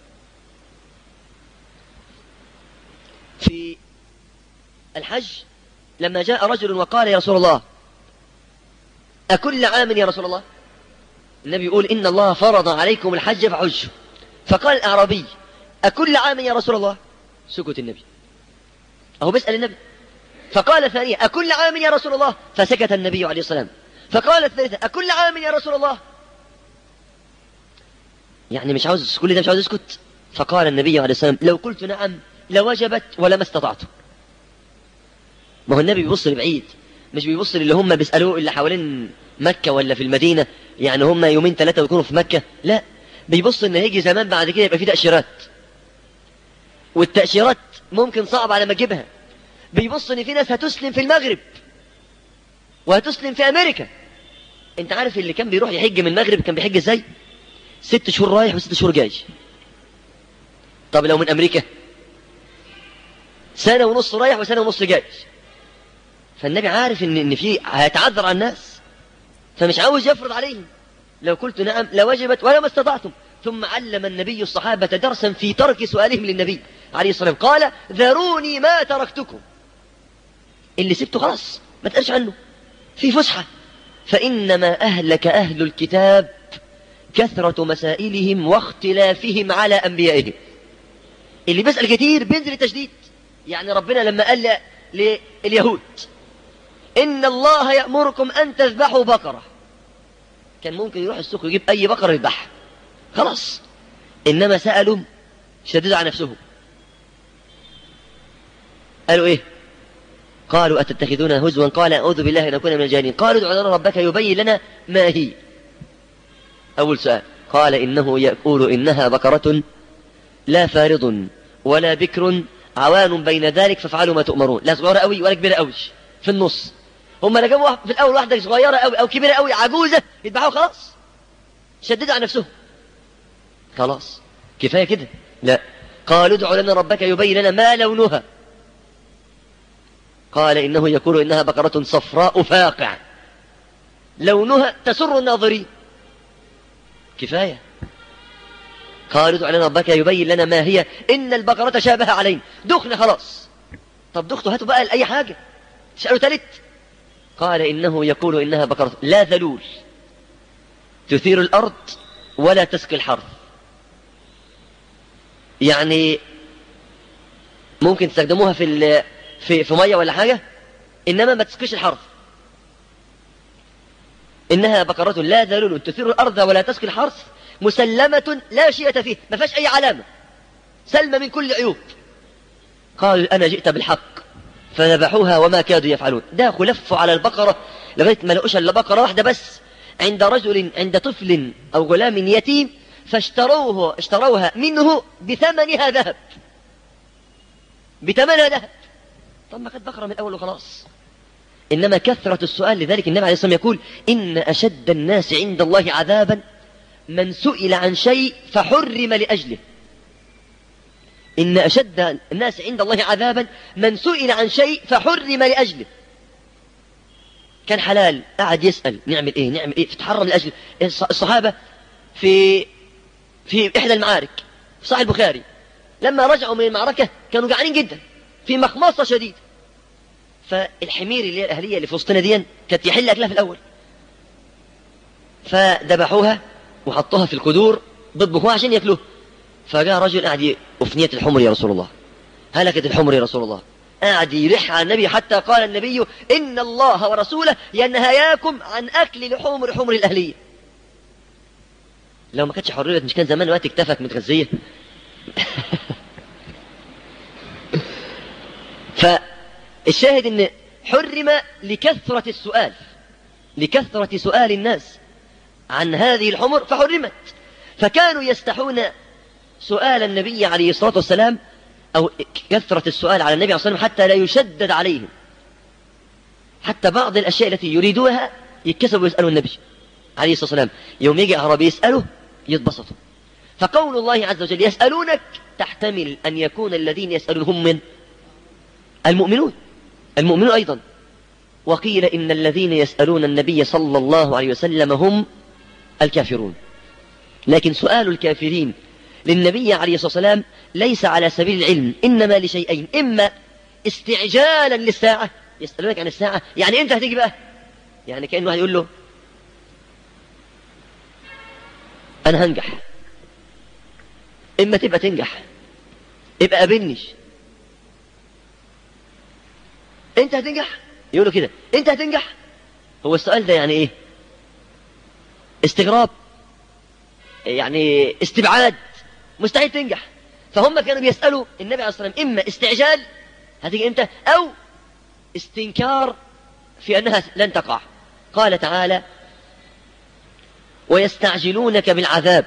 في الحج لما جاء رجل وقال يا رسول الله أكل عام يا رسول الله؟ النبي يقول إن الله فرض عليكم الحج فحجوا. فقال الأعرابي أكل عام يا رسول الله؟ سكت النبي، أهو بيسأل النبي. فقال ثانية أكل عام يا رسول الله؟ فسكت النبي عليه الصلاة والسلام. فقال الثالثة أكل عام يا رسول الله؟ يعني مش عاوز كل ده، مش عاوز يسكت. فقال النبي عليه الصلاة والسلام لو قلت نعم لوجبت ولما استطعت. ما هو النبي بيبص لبعيد، مش بيبص اللي هم بيسألوه اللي حوالين مكة ولا في المدينة، يعني هم يومين ثلاثة ويكونوا في مكة، لا، بيبص إن هيجي زمان بعد كده يبقى في تأشيرات، والتأشيرات ممكن صعب على ما تجيبها. بيبص إن في ناس هتسلم في المغرب وهتسلم في أمريكا. أنت عارف اللي كان بيروح يحج من المغرب كان بيحج إزاي؟ 6 شهور رايح و6 شهور جاي. طب لو من أمريكا 1.5 سنة رايح و1.5 سنة جاي. فالنبي عارف إن في هيتعذر على الناس، فمش عاوز يفرض عليهم. لو قلت نعم لوجبت ولا ما استطعتم. ثم علم النبي الصحابة درسا في ترك سؤالهم للنبي عليه الصلاة والسلام. قال ذروني ما تركتكم، اللي سبته خلاص ما تقلش عنه، في فسحة. فإنما أهلك أهل الكتاب كثرة مسائلهم واختلافهم على أنبيائهم. اللي بيسأل كتير بينزل تشديد. يعني ربنا لما قال لليهود إن الله يأمركم أن تذبحوا بقرة، كان ممكن يروح السوق يجيب أي بقرة يذبحها خلاص. إنما سألوا شددوا على نفسهم، قالوا إيه؟ قالوا أتتخذون هزوا؟ قال أعوذ بالله أن أكون من الجاهلين. قالوا ادع لنا ربك يبين لنا ما هي. أول سؤال قال إنه يقول إنها بقرة لا فارض ولا بكر عوان بين ذلك فافعلوا ما تؤمرون. لا صغيرة قوي ولا كبيرة قوي، في النص. هم لقوا في الأول واحدة صغيرة قوي أو كبيرة قوي عجوزة يذبحوها خلاص. شددوا على نفسهم خلاص كفاية كده. لا، قالوا ادع لنا ربك يبين لنا ما لونها. قال إنه يقول إنها بقرة صفراء فاقع لونها تسر الناظرين. كفاية. قالوا ادع لنا ربك يبين لنا ما هي إن البقرة شابه علينا. دخنا خلاص. طب دختوا هاتوا بقى لأي حاجة. تسألوا ثالث. قال إنه يقول إنها بقرة لا ذلول تثير الأرض ولا تسقي الحرث. يعني ممكن تستخدموها في مية ولا حاجة، إنما ما تسقيش الحرث. إنها بقرة لا ذلول تثير الأرض ولا تسقي الحرث مسلمة لا شيئة فيه، ما فيهاش أي علامة، سلمة من كل عيوب. قالوا أنا جئت بالحق فذبحوها وما كادوا يفعلون. داخل لفوا على البقرة لغاية ما لقوش إلا بقرة واحدة بس عند طفل أو غلام يتيم، اشتروها منه بثمنها ذهب. طب ما كانت بقرة من الأول وخلاص. إنما كثرة السؤال، لذلك النبي عليه الصلاة والسلام يقول إن أشد الناس عند الله عذابا من سئل عن شيء فحرم لأجله. إن أشد الناس عند الله عذابا من سئل عن شيء فحرم لأجله. كان حلال قاعد يسأل نعمل إيه فتحرم لأجله. الصحابة في إحدى المعارك في صحيح البخاري لما رجعوا من المعركة كانوا جعانين جدا في مخمصة شديدة. فالحمير اللي هي الأهلية اللي في وسطنا دي كانت يحل أكلها في الأول، فذبحوها وحطوها في القدور ضبكوها عشان يأكلوها. فجاء رجل قاعد أفنية الحمر يا رسول الله، هلكت الحمر يا رسول الله. قاعد يلح على النبي حتى قال النبي إن الله ورسوله ينهياكم عن أكل لحوم الحمر الأهلية. لو ما كانتش حرية مش كان زمان وقت اكتفك متغذية. فالشاهد ان حرم لكثرة سؤال الناس عن هذه الحمر فحرمت. فكانوا يستحون سؤال النبي عليه الصلاة والسلام أو كثرة السؤال على النبي عليه الصلاة والسلام حتى لا يشدد عليهم. حتى بعض الأشياء التي يريدوها يتكسبوا يسألوا النبي عليه الصلاة والسلام. يوم يجي أعرابي يسأله يتبسطوا. فقول الله عز وجل يسألونك تحتمل أن يكون الذين يسألون هم من المؤمنون أيضا. وقيل إن الذين يسألون النبي صلى الله عليه وسلم هم الكافرون. لكن سؤال الكافرين للنبي عليه الصلاة والسلام ليس على سبيل العلم، إنما لشيئين: إما استعجالا للساعة، يسألونك عن الساعة يعني إمتى هتيجي بقى، يعني كأنه واحد يقول له أنا هنجح، إما تبقى تنجح ابقى قابلني، أنت هتنجح، يقول له كده أنت هتنجح. هو السؤال ده يعني إيه؟ استغراب، يعني استبعاد، مستحيل تنجح. فهم كانوا بيسألوا النبي عليه الصلاة والسلام إما استعجال هتيجي إمتى، أو استنكار في أنها لن تقع. قال تعالى ويستعجلونك بالعذاب،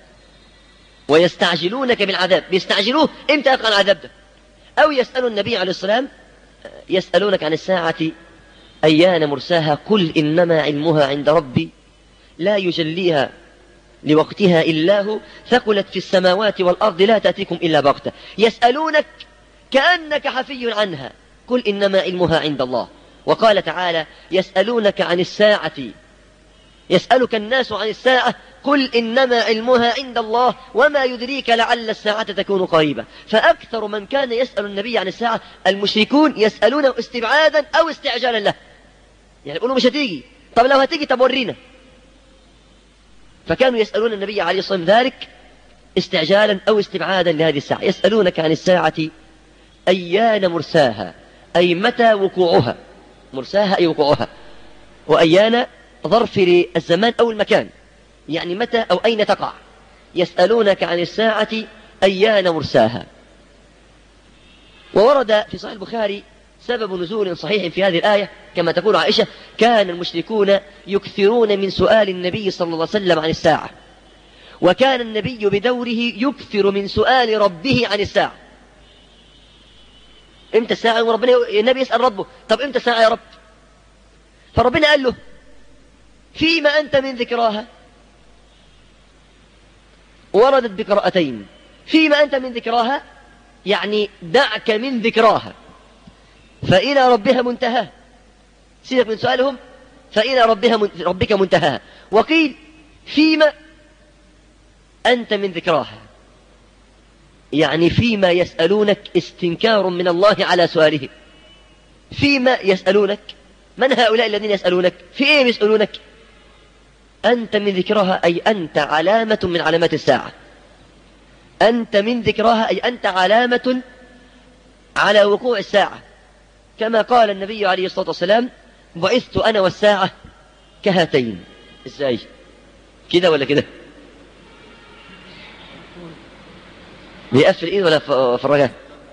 بيستعجلوه إمتى يقع العذاب ده. أو يسألوا النبي عليه الصلاة والسلام يسألونك عن الساعة أيان مرساها قل إنما علمها عند ربي لا لوقتها إلا هو ثقلت في السماوات والأرض لا تأتيكم إلا بغتة يسألونك كأنك حفي عنها قل إنما علمها عند الله. وقال تعالى يسألونك عن الساعة يسألك الناس عن الساعة قل إنما علمها عند الله وما يدريك لعل الساعة تكون قريبة. فأكثر من كان يسأل النبي عن الساعة المشركون يسألونه استبعادا أو استعجالا له، يعني يقولوا مش هتيجي، طب لو هتيجي طب ورينا. فكانوا يسألون النبي عليه الصلاة والسلام ذلك استعجالا أو استبعادا لهذه الساعة. يسألونك عن الساعة أيان مرساها أي متى وقوعها، مرساها أي وقوعها، وأيان ظرف للزمان أو المكان يعني متى أو أين تقع. يسألونك عن الساعة أيان مرساها. وورد في صحيح البخاري سبب نزول صحيح في هذه الآية كما تقول عائشة كان المشركون يكثرون من سؤال النبي صلى الله عليه وسلم عن الساعة، وكان النبي بدوره يكثر من سؤال ربه عن الساعة. امتى الساعة؟ وربنا النبي يسأل ربه طب امتى الساعة يا رب؟ فربنا قال له فيما أنت من ذكراها. وردت بقراءتين فيما أنت من ذكراها يعني دعك من ذكراها فإلى ربها منتهى، سيبك من سؤالهم فإلى ربك منتهاها. وقيل فيما أنت من ذكراها يعني فيما يسألونك استنكار من الله على سؤاله. فيما يسألونك من هؤلاء الذين يسألونك في إيه يسألونك؟ أنت من ذكرها أي أنت علامة من علامات الساعة. أنت من ذكرها أي أنت علامة على وقوع الساعة، كما قال النبي عليه الصلاة والسلام بعثت أنا والساعة كهاتين. إزاي كده ولا كده؟ بيقفل إيد ولا فرجها؟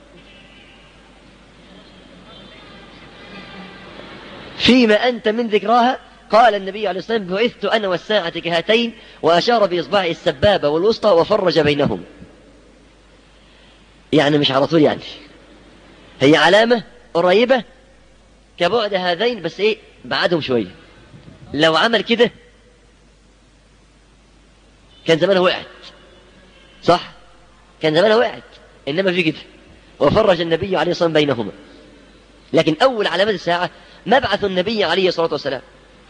فيما أنت من ذكراها قال النبي عليه الصلاة والسلام بعثت أنا والساعة كهاتين وأشار بإصبعه السبابة والوسطى وفرج بينهم. يعني مش على طول، يعني هي علامة قريبة كبعد هذين بس إيه بعدهم شوية. لو عمل كده كان زمانها وقعت، صح؟ كان زمانها وقعت، إنما في كده وفرج النبي عليه الصلاة والسلام بينهما. لكن أول علامات الساعة مبعث النبي عليه الصلاة والسلام.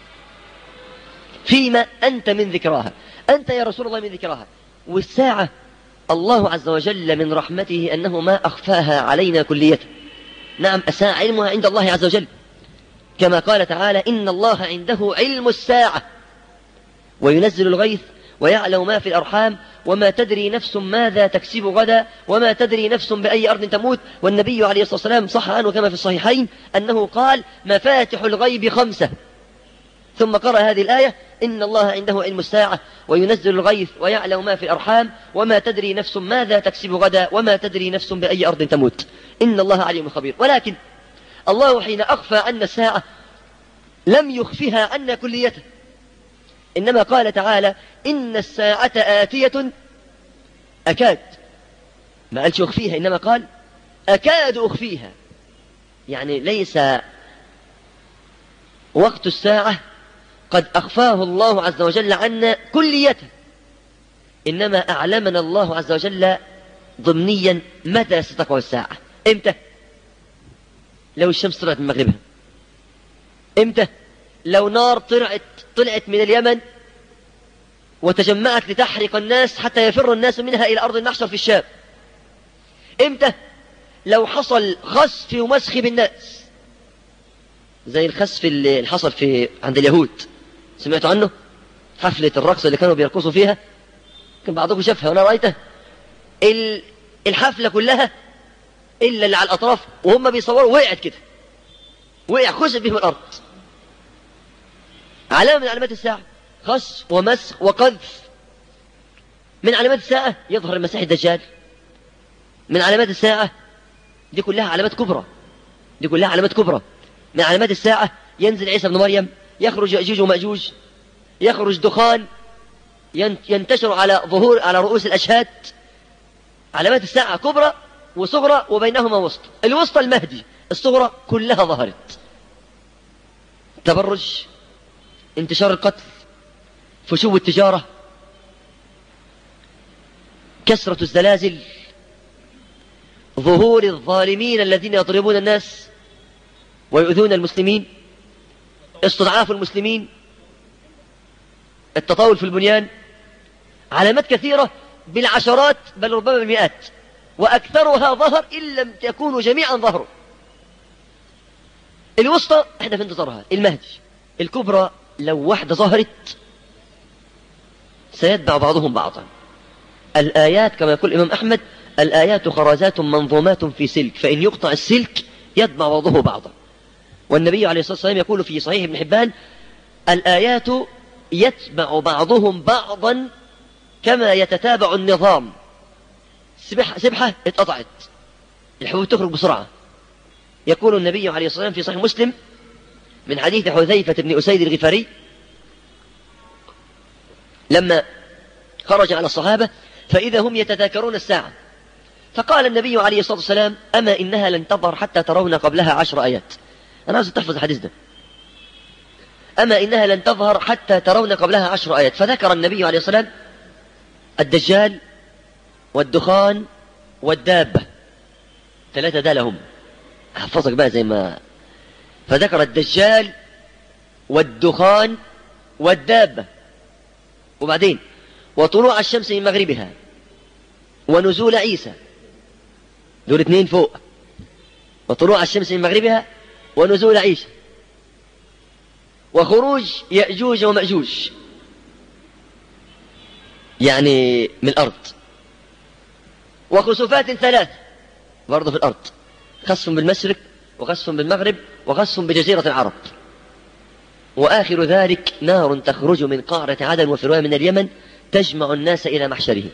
فيما أنت من ذكراها، أنت يا رسول الله من ذكراها. والساعة الله عز وجل من رحمته أنه ما أخفاها علينا كلية. نعم الساعة علمها عند الله عز وجل كما قال تعالى إن الله عنده علم الساعة وينزل الغيث ويعلم ما في الأرحام وما تدري نفس ماذا تكسب غدا وما تدري نفس بأي أرض تموت. والنبي عليه الصلاة والسلام صح عنه كما في الصحيحين أنه قال مفاتح الغيب 5، ثم قرأ هذه الآية إن الله عنده علم الساعة وينزل الغيث ويعلم ما في الأرحام وما تدري نفس ماذا تكسب غدا وما تدري نفس بأي أرض تموت إن الله عليم خبير. ولكن الله حين أخفى عنا الساعة لم يخفها عنا كليته، إنما قال تعالى إن الساعة آتية أكاد، ما قالش أخفيها إنما قال أكاد أخفيها، يعني ليس وقت الساعة قد أخفاه الله عز وجل عنا كليته، إنما أعلمنا الله عز وجل ضمنيا متى ستقع الساعة. إمتى؟ لو الشمس طلعت من مغربها. إمتى؟ لو نار طلعت من اليمن وتجمعت لتحرق الناس حتى يفر الناس منها إلى أرض المحشر في الشام. إمتى؟ لو حصل خسف ومسخ بالناس زي الخسف اللي حصل عند اليهود، سمعتوا عنه؟ حفلة الرقص اللي كانوا بيرقصوا فيها، كان بعضكم شافها وأنا رأيتها. الحفلة كلها إلا اللي على الأطراف وهم بيصوروا وقعت كده، وقع خسف بهم الأرض. علامة من علامات الساعة خسف ومسخ وقذف. من علامات الساعة يظهر المسيح الدجال. من علامات الساعة دي كلها علامات كبرى، دي كلها علامات كبرى. من علامات الساعة ينزل عيسى بن مريم، يخرج يأجوج ومأجوج، يخرج دخان ينتشر على رؤوس الأشهاد. علامات الساعة كبرى وصغرى وبينهما وسط. الوسطى المهدي، الصغرى كلها ظهرت. تبرج، انتشار القتل، فشو التجارة، كثرة الزلازل، ظهور الظالمين الذين يضربون الناس ويؤذون المسلمين، استضعاف المسلمين، التطاول في البنيان، علامات كثيرة بالعشرات بل ربما بالمئات، وأكثرها ظهر إن لم يكونوا جميعا ظهروا. الوسطى احنا في انتظارها، المهدي. الكبرى لو واحدة ظهرت سيتبع بعضهم بعضا. الآيات كما يقول الإمام أحمد: الآيات خرزات منظومات في سلك، فإن يقطع السلك يتبع بعضه بعضا. والنبي عليه الصلاة والسلام يقول في صحيح ابن حبان: الآيات يتبع بعضهم بعضا كما يتتابع النظام. سبحة اتقطعت، الحبوب تخرج بسرعة. يقول النبي عليه الصلاة والسلام في صحيح مسلم من حديث حذيفة بن أسيد الغفاري لما خرج على الصحابة فإذا هم يتذاكرون الساعة، فقال النبي عليه الصلاة والسلام: أما إنها لن تظهر حتى ترون قبلها 10 آيات. أنا عايز تحفظ الحديث ده. أما إنها لن تظهر حتى ترون قبلها 10 آيات. فذكر النبي عليه الصلاة والسلام الدجال والدخان والدابة، 3 ده لهم، أحفظك بقى زي ما. فذكر الدجال والدخان والدابة، وبعدين وطلوع الشمس من مغربها ونزول عيسى، دول 2 فوق، وطلوع الشمس من مغربها ونزول عيسى، وخروج يأجوج ومأجوج يعني من الأرض، وخسوفات 3 برضه في الأرض، خسف بالمشرق وخسف بالمغرب وخسف بجزيرة العرب، وآخر ذلك نار تخرج من قعرة عدن وفي رواية من اليمن تجمع الناس إلى محشره.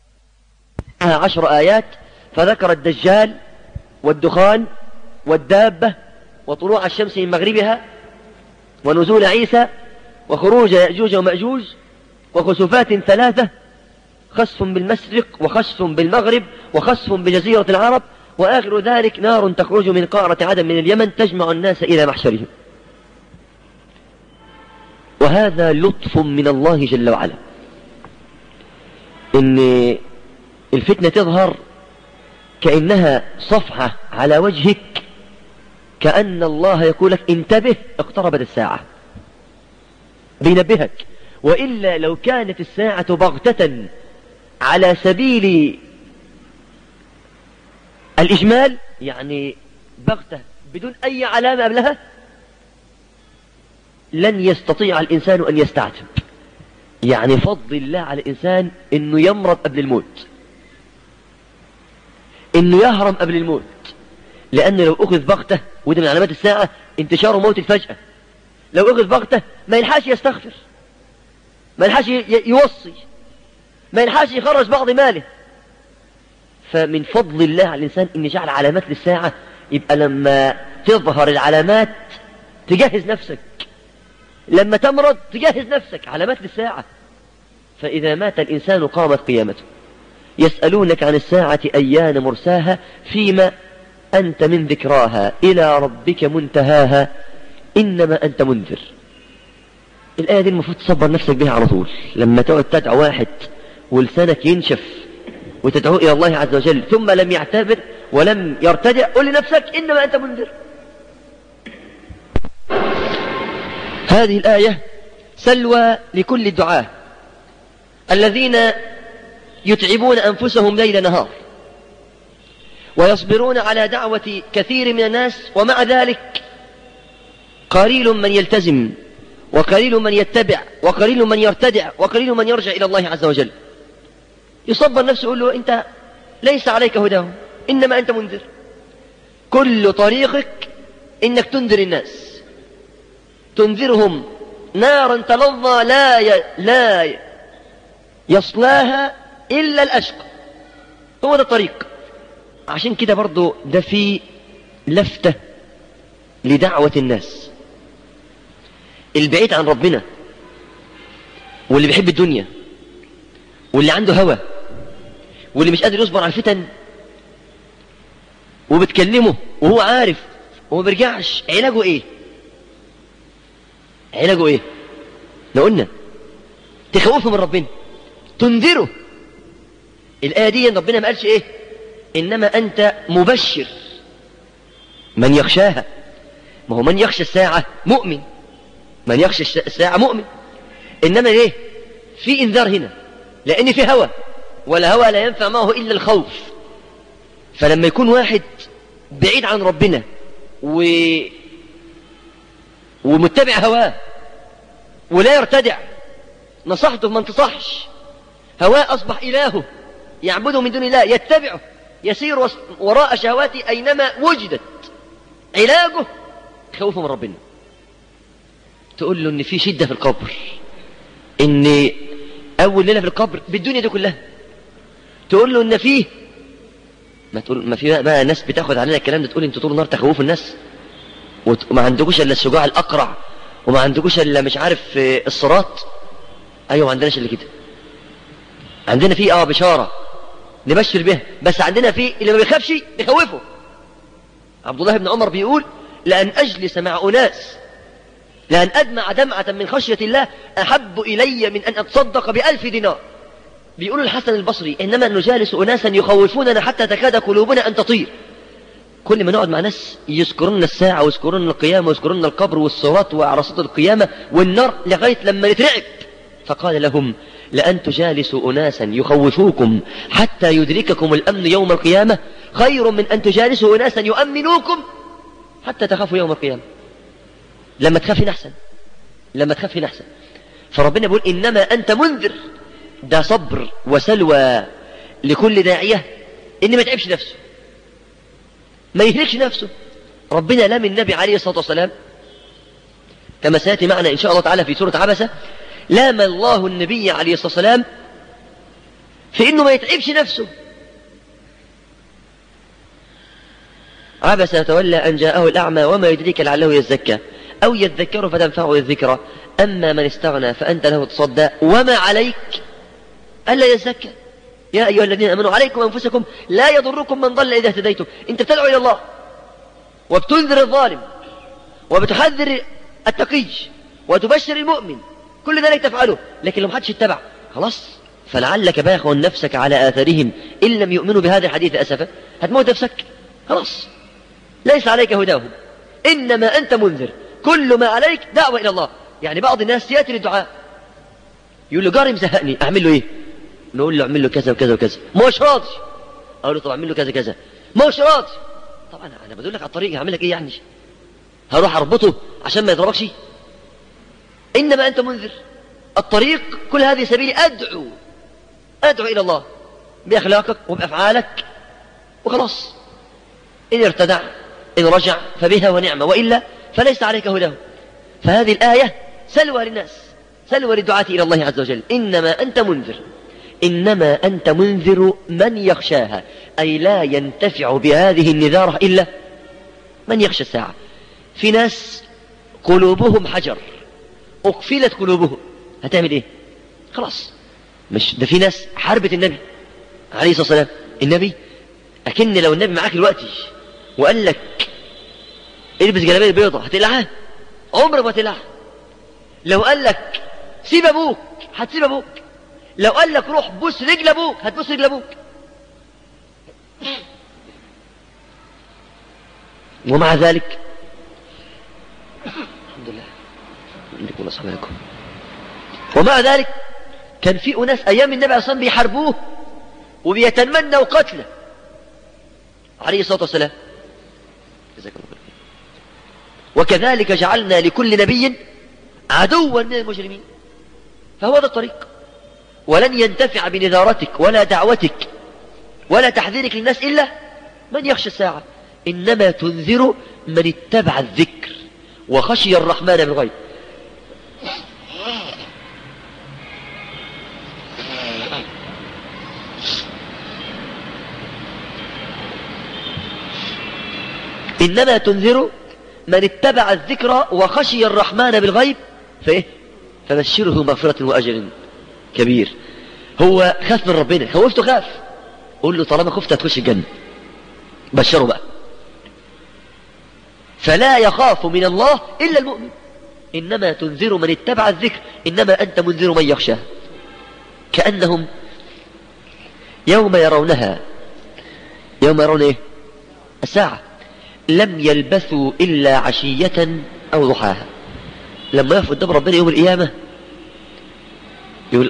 10 آيات، فذكر الدجال والدخان والدابة وطلوع الشمس من مغربها ونزول عيسى وخروج يأجوج ومأجوج وخسوفات 3، خسف بالمشرق وخسف بالمغرب وخسف بجزيرة العرب، وآخر ذلك نار تخرج من قعرة عدن من اليمن تجمع الناس إلى محشرهم. وهذا لطف من الله جل وعلا، إن الفتنة تظهر كأنها صفحة على وجهك، كأن الله يقول لك: انتبه، اقتربت الساعة، بينبهك. وإلا لو كانت الساعة بغتة على سبيل الإجمال، يعني بغتة بدون أي علامة قبلها، لن يستطيع الإنسان أن يستعتب. يعني فضل الله على الإنسان إنه يمرض قبل الموت، إنه يهرم قبل الموت، لأنه لو أخذ بغتة، وده من علامات الساعة انتشار موت الفجأة، لو أخذ بغتة ما يلحقش يستغفر، ما يلحقش يوصي، ما يلحقش يخرج بعض ماله. فمن فضل الله على الإنسان إن جعل علامات للساعة، يبقى لما تظهر العلامات تجهز نفسك، لما تمرض تجهز نفسك، علامات للساعة. فإذا مات الإنسان قامت قيامته. يسألونك عن الساعة أيان مرساها فيما أنت من ذكراها إلى ربك منتهاها إنما أنت منذر. الآية دي المفروض تصبر نفسك بها على طول، لما تقعد تدعو واحد ولسانك ينشف وتدعوه إلى الله عز وجل ثم لم يعتبر ولم يرتدع، قل لنفسك إنما أنت منذر. هذه الآية سلوى لكل الدعاة الذين يتعبون أنفسهم ليل نهار ويصبرون على دعوة كثير من الناس، ومع ذلك قليل من يلتزم وقليل من يتبع وقليل من يرتدع وقليل من يرجع إلى الله عز وجل. يصبر نفسه يقول له: أنت ليس عليك هداهم، إنما أنت منذر. كل طريقك إنك تنذر الناس، تنذرهم نارا تلظى لا يصلاها إلا الأشقى. هو ده الطريق. عشان كده برضو ده في لفتة لدعوة الناس. البعيد عن ربنا واللي بيحب الدنيا واللي عنده هوى واللي مش قادر يصبر على الفتن وبتكلمه وهو عارف وما بيرجعش، علاجه ايه؟ علاجه ايه؟ لو قلنا تخوفه من ربنا، تنذره الآية دي ربنا ما قالش إيه؟ إنما أنت مبشر من يخشاها. ما هو من يخشى الساعة مؤمن، من يخشى الساعة مؤمن. إنما ليه؟ في إنذار هنا، لأن في هوى، ولا هوى لا ينفع معه إلا الخوف. فلما يكون واحد بعيد عن ربنا ومتبع هواه ولا يرتدع، نصحته ما انتصحش، هواه أصبح إلهه يعبده من دون الله، يتبعه، يسير وراء شهواته أينما وجدت، علاجه خوفه من ربنا. تقول له إن في شدة في القبر، إن أول ليلة في القبر بالدنيا دي كلها. تقول له إن فيه ما في بقى ناس بتاخد علينا الكلام ده، تقول انتوا طول النهار تخوفوا الناس وما عندكوش الا الشجاع الاقرع، وما عندكوش الا مش عارف الصراط. ايوه ما عندناش الا كده. عندنا فيه بشاره نبشر بها، بس عندنا فيه اللي ما بيخافش يخوفه. عبد الله بن عمر بيقول لأن أجلس مع أناس، لأن أدمع دمعة من خشية الله أحب إلي من أن أتصدق ب1000 دينار. بيقول الحسن البصري إنما نجالس أناسا يخوفوننا حتى تكاد قلوبنا أن تطير. كل ما نقعد مع ناس يذكرون الساعة ويذكرون القيامة ويذكرون القبر والصراط وعرصات القيامة والنار لغاية لما نترعب. فقال لهم لأن تجالسوا أناسا يخوفوكم حتى يدرككم الأمن يوم القيامة خير من أن تجالسوا أناسا يؤمنوكم حتى تخافوا يوم القيامة. لما تخافين أحسن، لما تخافين أحسن. فربنا بيقول إنما أنت منذر. ده صبر وسلوى لكل داعية إن ما يتعبش نفسه، ما يهلكش نفسه. ربنا لام النبي عليه الصلاة والسلام كما سيأتي معنا إن شاء الله تعالى في سورة عبسة، لام الله النبي عليه الصلاة والسلام في إنه ما يتعبش نفسه. عبس يتولى أن جاءه الأعمى وما يدريك لعله يزكى أو يذكر فتنفعه الذكرى أما من استغنى فأنت له تصدى وما عليك ألا يزكى. يا أيها الذين آمنوا عليكم أنفسكم لا يضركم من ضل إذا اهتديتم. أنت بتدعو إلى الله وبتنذر الظالم وبتحذر التقي وتبشر المؤمن، كل ذلك تفعله، لكن لو محدش اتبع خلاص فلعلك باخع نفسك على آثارهم إن لم يؤمنوا بهذا الحديث أسفا. هتموت نفسك خلاص، ليس عليك هداهم إنما أنت منذر. كل ما عليك دعوة إلى الله. يعني بعض الناس يأتي للدعاء يقول له جاري مزهقني أعمل له إيه؟ نقول له اعمل له كذا وكذا وكذا، مش راضي. أقول له طب اعمل له كذا كذا، مش راضي. طبعا أنا بدول لك على الطريق، هعمل لك إيه يعني؟ هروح أربطه عشان ما يضربكش؟ إنما أنت منذر. الطريق كل هذه سبيلي أدعو إلى الله بأخلاقك وبأفعالك وخلاص. إن ارتدع إن رجع فبها ونعمة، وإلا فليس عليك هداه. فهذه الآية سلوى للناس، سلوى للدعاة إلى الله عز وجل. إنما أنت منذر، إنما أنت منذر من يخشاها، أي لا ينتفع بهذه النذارة إلا من يخشى الساعة. في ناس قلوبهم حجر، أقفلت قلوبهم، هتعمل إيه؟ خلاص. مش ده في ناس حاربت النبي عليه الصلاة والسلام. النبي أكن لو النبي معاك دلوقتي وقال لك البس جلابيه بيضة هتقلعها؟ عمرك ما تقلعها. لو قال لك سيب أبوك هتسيب أبوك. لو قال لك روح بوس رجل أبوك هتبوس رجل أبوك. ومع ذلك الحمد لله عندكم أصحابكم. ومع ذلك كان في أناس أيام النبي عليه الصلاة والسلام بيحاربوه وبيتمنوا قتله عليه الصلاة والسلام. وكذلك جعلنا لكل نبي عدوا من المجرمين. فهو ده الطريق. ولن ينتفع بنذارتك ولا دعوتك ولا تحذيرك للناس إلا من يخشى الساعة. إنما تنذر من اتبع الذكر وخشي الرحمن بالغيب. إنما تنذر من اتبع الذكر وخشي الرحمن بالغيب فإيه؟ فبشره مغفرة وأجر كبير. هو خاف من ربنا، خوفته خاف، قول له طالما خفت هتخش الجنة، بشره بقى. فلا يخاف من الله إلا المؤمن. إنما تنذر من اتبع الذكر، إنما أنت منذر من يخشاه. كأنهم يوم يرونها، يوم يرون إيه؟ الساعة، لم يلبثوا إلا عشية أو ضحاها. لما يقف قدام ربنا يوم القيامة يقول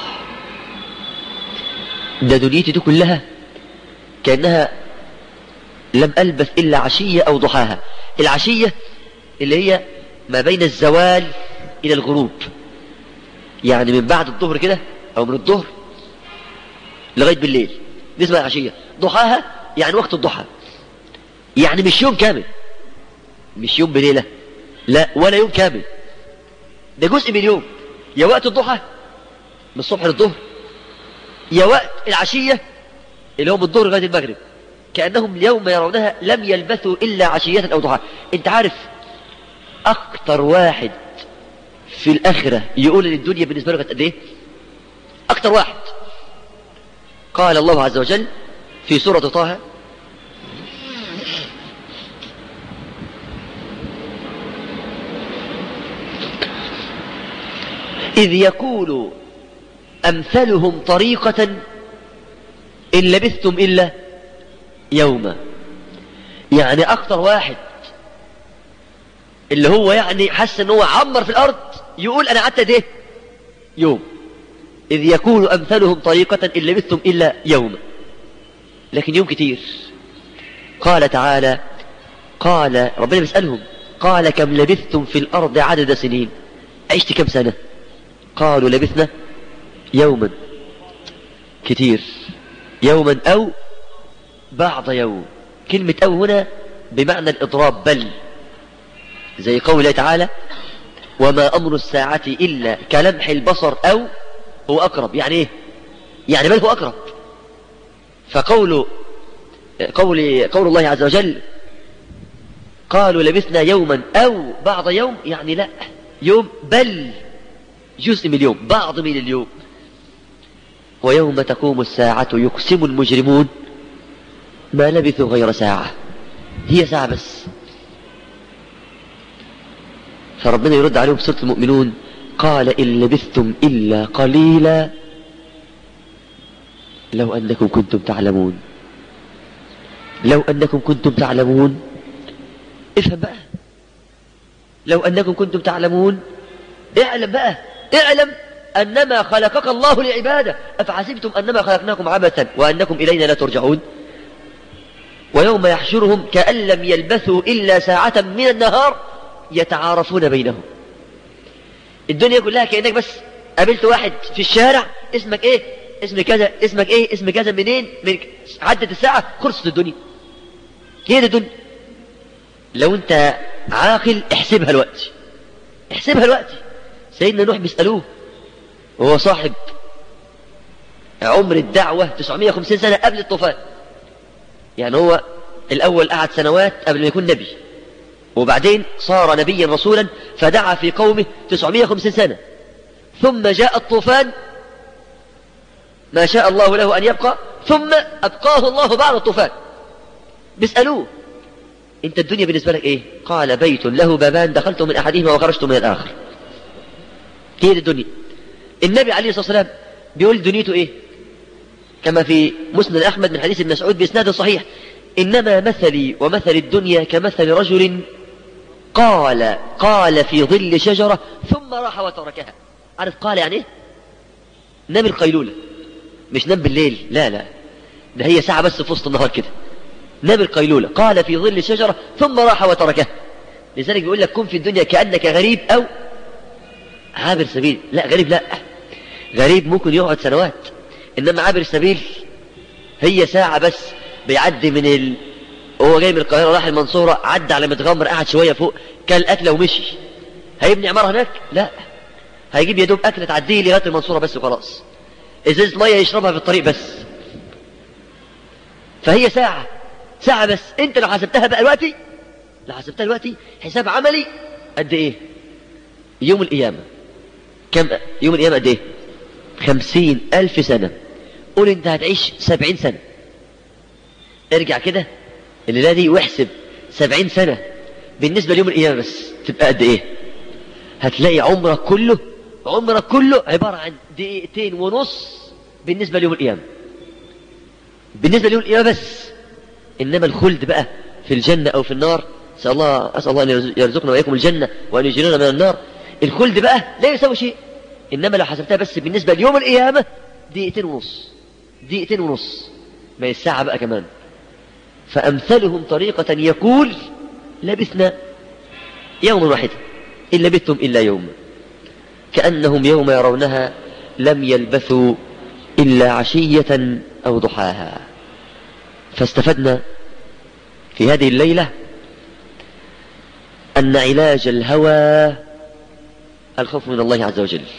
ده دنيتي دي كلها كأنها لم ألبث إلا عشية أو ضحاها. العشية اللي هي ما بين الزوال إلى الغروب، يعني من بعد الظهر كده أو من الظهر لغاية بالليل، دي اسمها عشية. ضحاها يعني وقت الضحى، يعني مش يوم كامل، مش يوم بليلة، لا، ولا يوم كامل، ده جزء من اليوم، يا وقت الضحى من الصبح للظهر، يا وقت العشية اللي هو من الظهر لغاية المغرب. كأنهم يوم يرونها لم يلبثوا إلا عشية أو ضحاها. أنت عارف أكتر واحد في الآخرة يقول ان الدنيا بالنسبة له كانت قد إيه؟ أكتر واحد قال الله عز وجل في سورة طه: إذ يقول أمثلهم طريقة إن لبثتم إلا يوما. يعني أكتر واحد اللي هو يعني حس ان هو عمر في الأرض يقول أنا قعدت ده يوم. إذ يقول أمثلهم طريقة إن لبثتم إلا يوما، لكن يوم كتير. قال تعالى، قال ربنا بيسألهم قال كم لبثتم في الأرض عدد سنين، عشت كم سنة؟ قالوا لبثنا يوما. كتير، يوما أو بعض يوم. كلمة أو هنا بمعنى الإضراب، بل، زي قوله تعالى وما أمر الساعة إلا كلمح البصر أو هو أقرب. يعني إيه؟ يعني بل هو أقرب. فقول الله عز وجل قالوا لبثنا يوما أو بعض يوم، يعني لا يوم، بل جزء من اليوم، بعض من اليوم. ويوم تقوم الساعة يقسم المجرمون ما لبثوا غير ساعة. هي ساعة بس. فربنا يرد عليهم سورة المؤمنون قال إن لبثتم إلا قليلا لو أنكم كنتم تعلمون. لو أنكم كنتم تعلمون، افهم بقى، لو أنكم كنتم تعلمون، اعلم بقى، اعلم أنما خلقك الله لعبادة، أفحسبتم أنما خلقناكم عبثا وأنكم إلينا لا ترجعون. ويوم يحشرهم كأن لم يلبثوا إلا ساعة من النهار يتعارفون بينهم. الدنيا كلها كأنك بس قابلت واحد في الشارع، اسمك ايه؟ اسم كذا. اسمك ايه؟ اسم كذا. منين؟ من عدت الساعة، خلصت الدنيا. هي دي الدنيا. لو انت عاقل احسبها الوقت، احسبها الوقت. سيدنا نوح بيسألوه وهو صاحب عمر الدعوة 950 سنة قبل الطوفان. يعني هو الأول قعد سنوات قبل ما يكون نبي، وبعدين صار نبيا رسولا فدعا في قومه 950 سنة، ثم جاء الطوفان ما شاء الله له أن يبقى، ثم أبقاه الله بعد الطوفان. بيسألوه انت الدنيا بالنسبة لك ايه؟ قال بيت له بابان دخلت من أحدهما وخرجت من الآخر. هي دي الدنيا. النبي عليه الصلاة والسلام بيقول دنيته ايه؟ كما في مسند أحمد من حديث ابن مسعود بإسناد صحيح: إنما مثلي ومثل الدنيا كمثل رجل قال في ظل شجرة ثم راح وتركها. عارف قال يعني ايه؟ نام القيلولة، مش نام بالليل، لا لا، ده هي ساعة بس في وسط النهار كده. نام القيلولة، قال في ظل شجرة ثم راح وتركها. لذلك بيقول لك كن في الدنيا كأنك غريب أو عابر سبيل. لا، غريب لا، غريب ممكن يقعد سنوات، إنما عابر السبيل هي ساعة بس. بيعدي من هو جاي من القاهرة راح المنصورة، عدى على متغمر، قعد شوية فوق، كل أكلة ومشي. هيبني عمارة هناك؟ لا، هيجيب يدوب أكلة تعديه لغاية المنصورة بس وخلاص، إزازة مية يشربها في الطريق بس. فهي ساعة، ساعة بس. أنت لو حسبتها بقى دلوقتي، لو حسبتها دلوقتي حساب عملي، قد إيه؟ يوم القيامة كم؟ يوم القيامة قد إيه؟ 50,000 سنة. قول أنت هتعيش 70 سنة. ارجع كده الليلة دي واحسب 70 سنة بالنسبة ليوم القيامة بس تبقى قد إيه؟ هتلاقي عمرك كله عبارة عن 2.5 دقيقة بالنسبة ليوم القيامة. بالنسبة لهم القيامة بس. إنما الخلد بقى في الجنة أو في النار، أسأل الله أن يرزقنا وإياكم الجنة وأن يجيرنا من النار. الخلد بقى لا يساوي شيء. إنما لو حسبتها بس بالنسبة ليوم القيامة 2:30 ما الساعة بقى كمان. فأمثلهم طريقة يقول لبثنا يوم واحد إن لبثتم إلا يوم كأنهم يوم يرونها لم يلبثوا إلا عشية أو ضحاها. فاستفدنا في هذه الليلة أن علاج الهوى الخوف من الله عز وجل،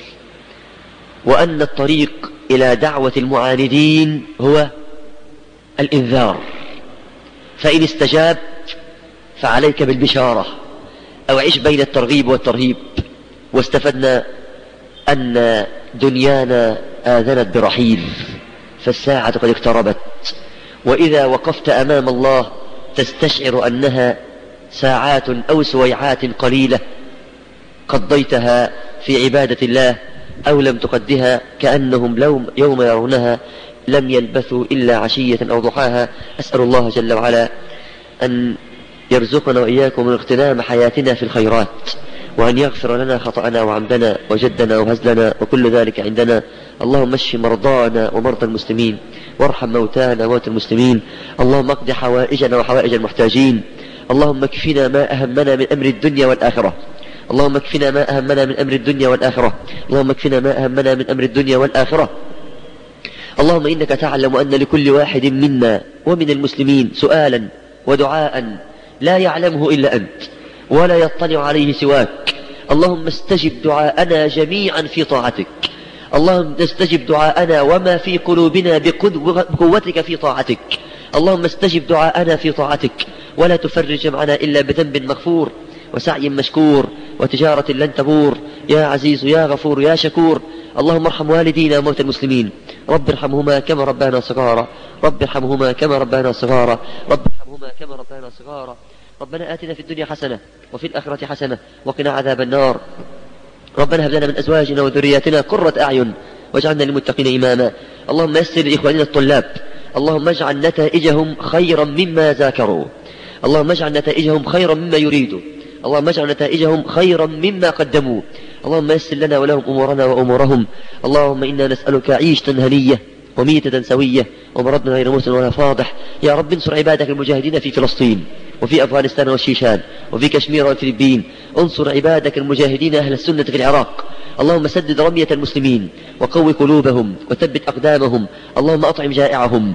وأن الطريق إلى دعوة المعاندين هو الإنذار، فإن استجاب فعليك بالبشارة أو عيش بين الترغيب والترهيب. واستفدنا أن دنيانا آذنت برحيل، فالساعة قد اقتربت، وإذا وقفت أمام الله تستشعر أنها ساعات أو سويعات قليلة قضيتها في عبادة الله أو لم تقدها، كأنهم يوم يرونها لم يلبثوا إلا عشية أو ضحاها. أسأل الله جل وعلا أن يرزقنا وإياكم من اغتنام حياتنا في الخيرات، وأن يغفر لنا خطأنا وعمدنا وجدنا وهزلنا وكل ذلك عندنا. اللهم اشف مرضانا ومرضى المسلمين، وارحم موتانا وموتى المسلمين. اللهم اقض حوائجنا وحوائج المحتاجين. اللهم اكفنا ما أهمنا من أمر الدنيا والآخرة. اللهم اكفنا ما أهمنا من أمر الدنيا والآخرة. اللهم اكفنا ما أهمنا من أمر الدنيا والآخرة. اللهم إنك تعلم أن لكل واحد منا ومن المسلمين سؤالا ودعاء لا يعلمه إلا أنت ولا يطلع عليه سواك. اللهم استجب دعاءنا جميعا في طاعتك. اللهم استجب دعاءنا وما في قلوبنا بقوتك في طاعتك. اللهم استجب دعاءنا في طاعتك، ولا تفرج معنا إلا بذنب مغفور وسعي مشكور وتجارة لن تبور. يا عزيز يا غفور يا شكور. اللهم ارحم والدينا وموتى المسلمين، رب ارحمهما كما ربانا صغارا، رب ارحمهما كما ربانا صغارا، رب ارحمهما كما ربانا صغارا. ربنا آتنا في الدنيا حسنة وفي الآخرة حسنة وقنا عذاب النار. ربنا هب لنا من أزواجنا وذرياتنا قرة أعين واجعلنا للمتقين إماما. اللهم يسر لإخواننا الطلاب، اللهم اجعل نتائجهم خيرا مما ذاكروا، اللهم اجعل نتائجهم خيرا مما يريدوا، اللهم اجعل نتائجهم خيرا مما قدموا. اللهم يسر لنا ولهم أمورنا وأمورهم. اللهم إنا نسألك عيشة هنية وميتة سوية ومرضنا غير مسلم ولا فاضح. يا رب انصر عبادك المجاهدين في فلسطين وفي أفغانستان والشيشان وفي كشمير والفلبين. انصر عبادك المجاهدين أهل السنة في العراق. اللهم سدد رمية المسلمين وقوي قلوبهم وثبت أقدامهم. اللهم أطعم جائعهم،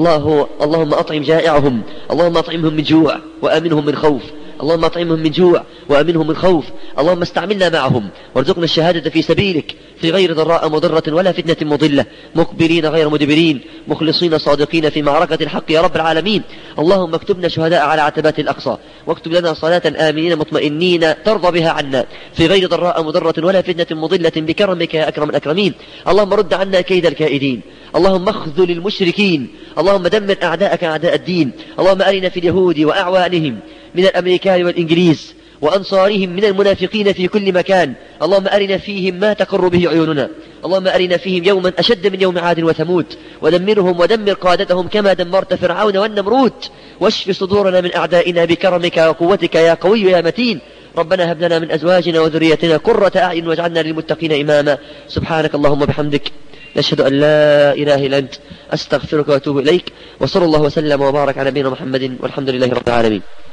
اللهم أطعم جائعهم، اللهم أطعمهم من جوع وآمنهم من خوف، اللهم أطعمهم من جوع وأمنهم من خوف. اللهم استعملنا معهم وارزقنا الشهادة في سبيلك في غير ضراء مضرة ولا فتنة مضلة، مقبلين غير مدبرين، مخلصين صادقين في معركة الحق يا رب العالمين. اللهم اكتبنا شهداء على عتبات الأقصى، واكتب لنا صلاة آمنين مطمئنين ترضى بها عنا في غير ضراء مضرة ولا فتنة مضلة بكرمك يا أكرم الأكرمين. اللهم رد عنا كيد الكائدين، اللهم اخذل المشركين، اللهم دمر أعداءك أعداء الدين. اللهم أرنا في اليهود وأعوانهم من الأمريكان والإنجليز وأنصارهم من المنافقين في كل مكان. اللهم أرنا فيهم ما تقر به عيوننا. اللهم أرنا فيهم يوما أشد من يوم عاد وثمود، ودمرهم ودمر قادتهم كما دمرت فرعون والنمرود. واشف صدورنا من أعدائنا بكرمك وقوتك يا قوي يا متين. ربنا هب لنا من أزواجنا وذريتنا قرة أعين واجعلنا للمتقين إماما. سبحانك اللهم وبحمدك، نشهد أن لا إله إلا أنت، أستغفرك وأتوب إليك. وصلى الله وسلم وبارك على نبينا محمد والحمد لله رب العالمين.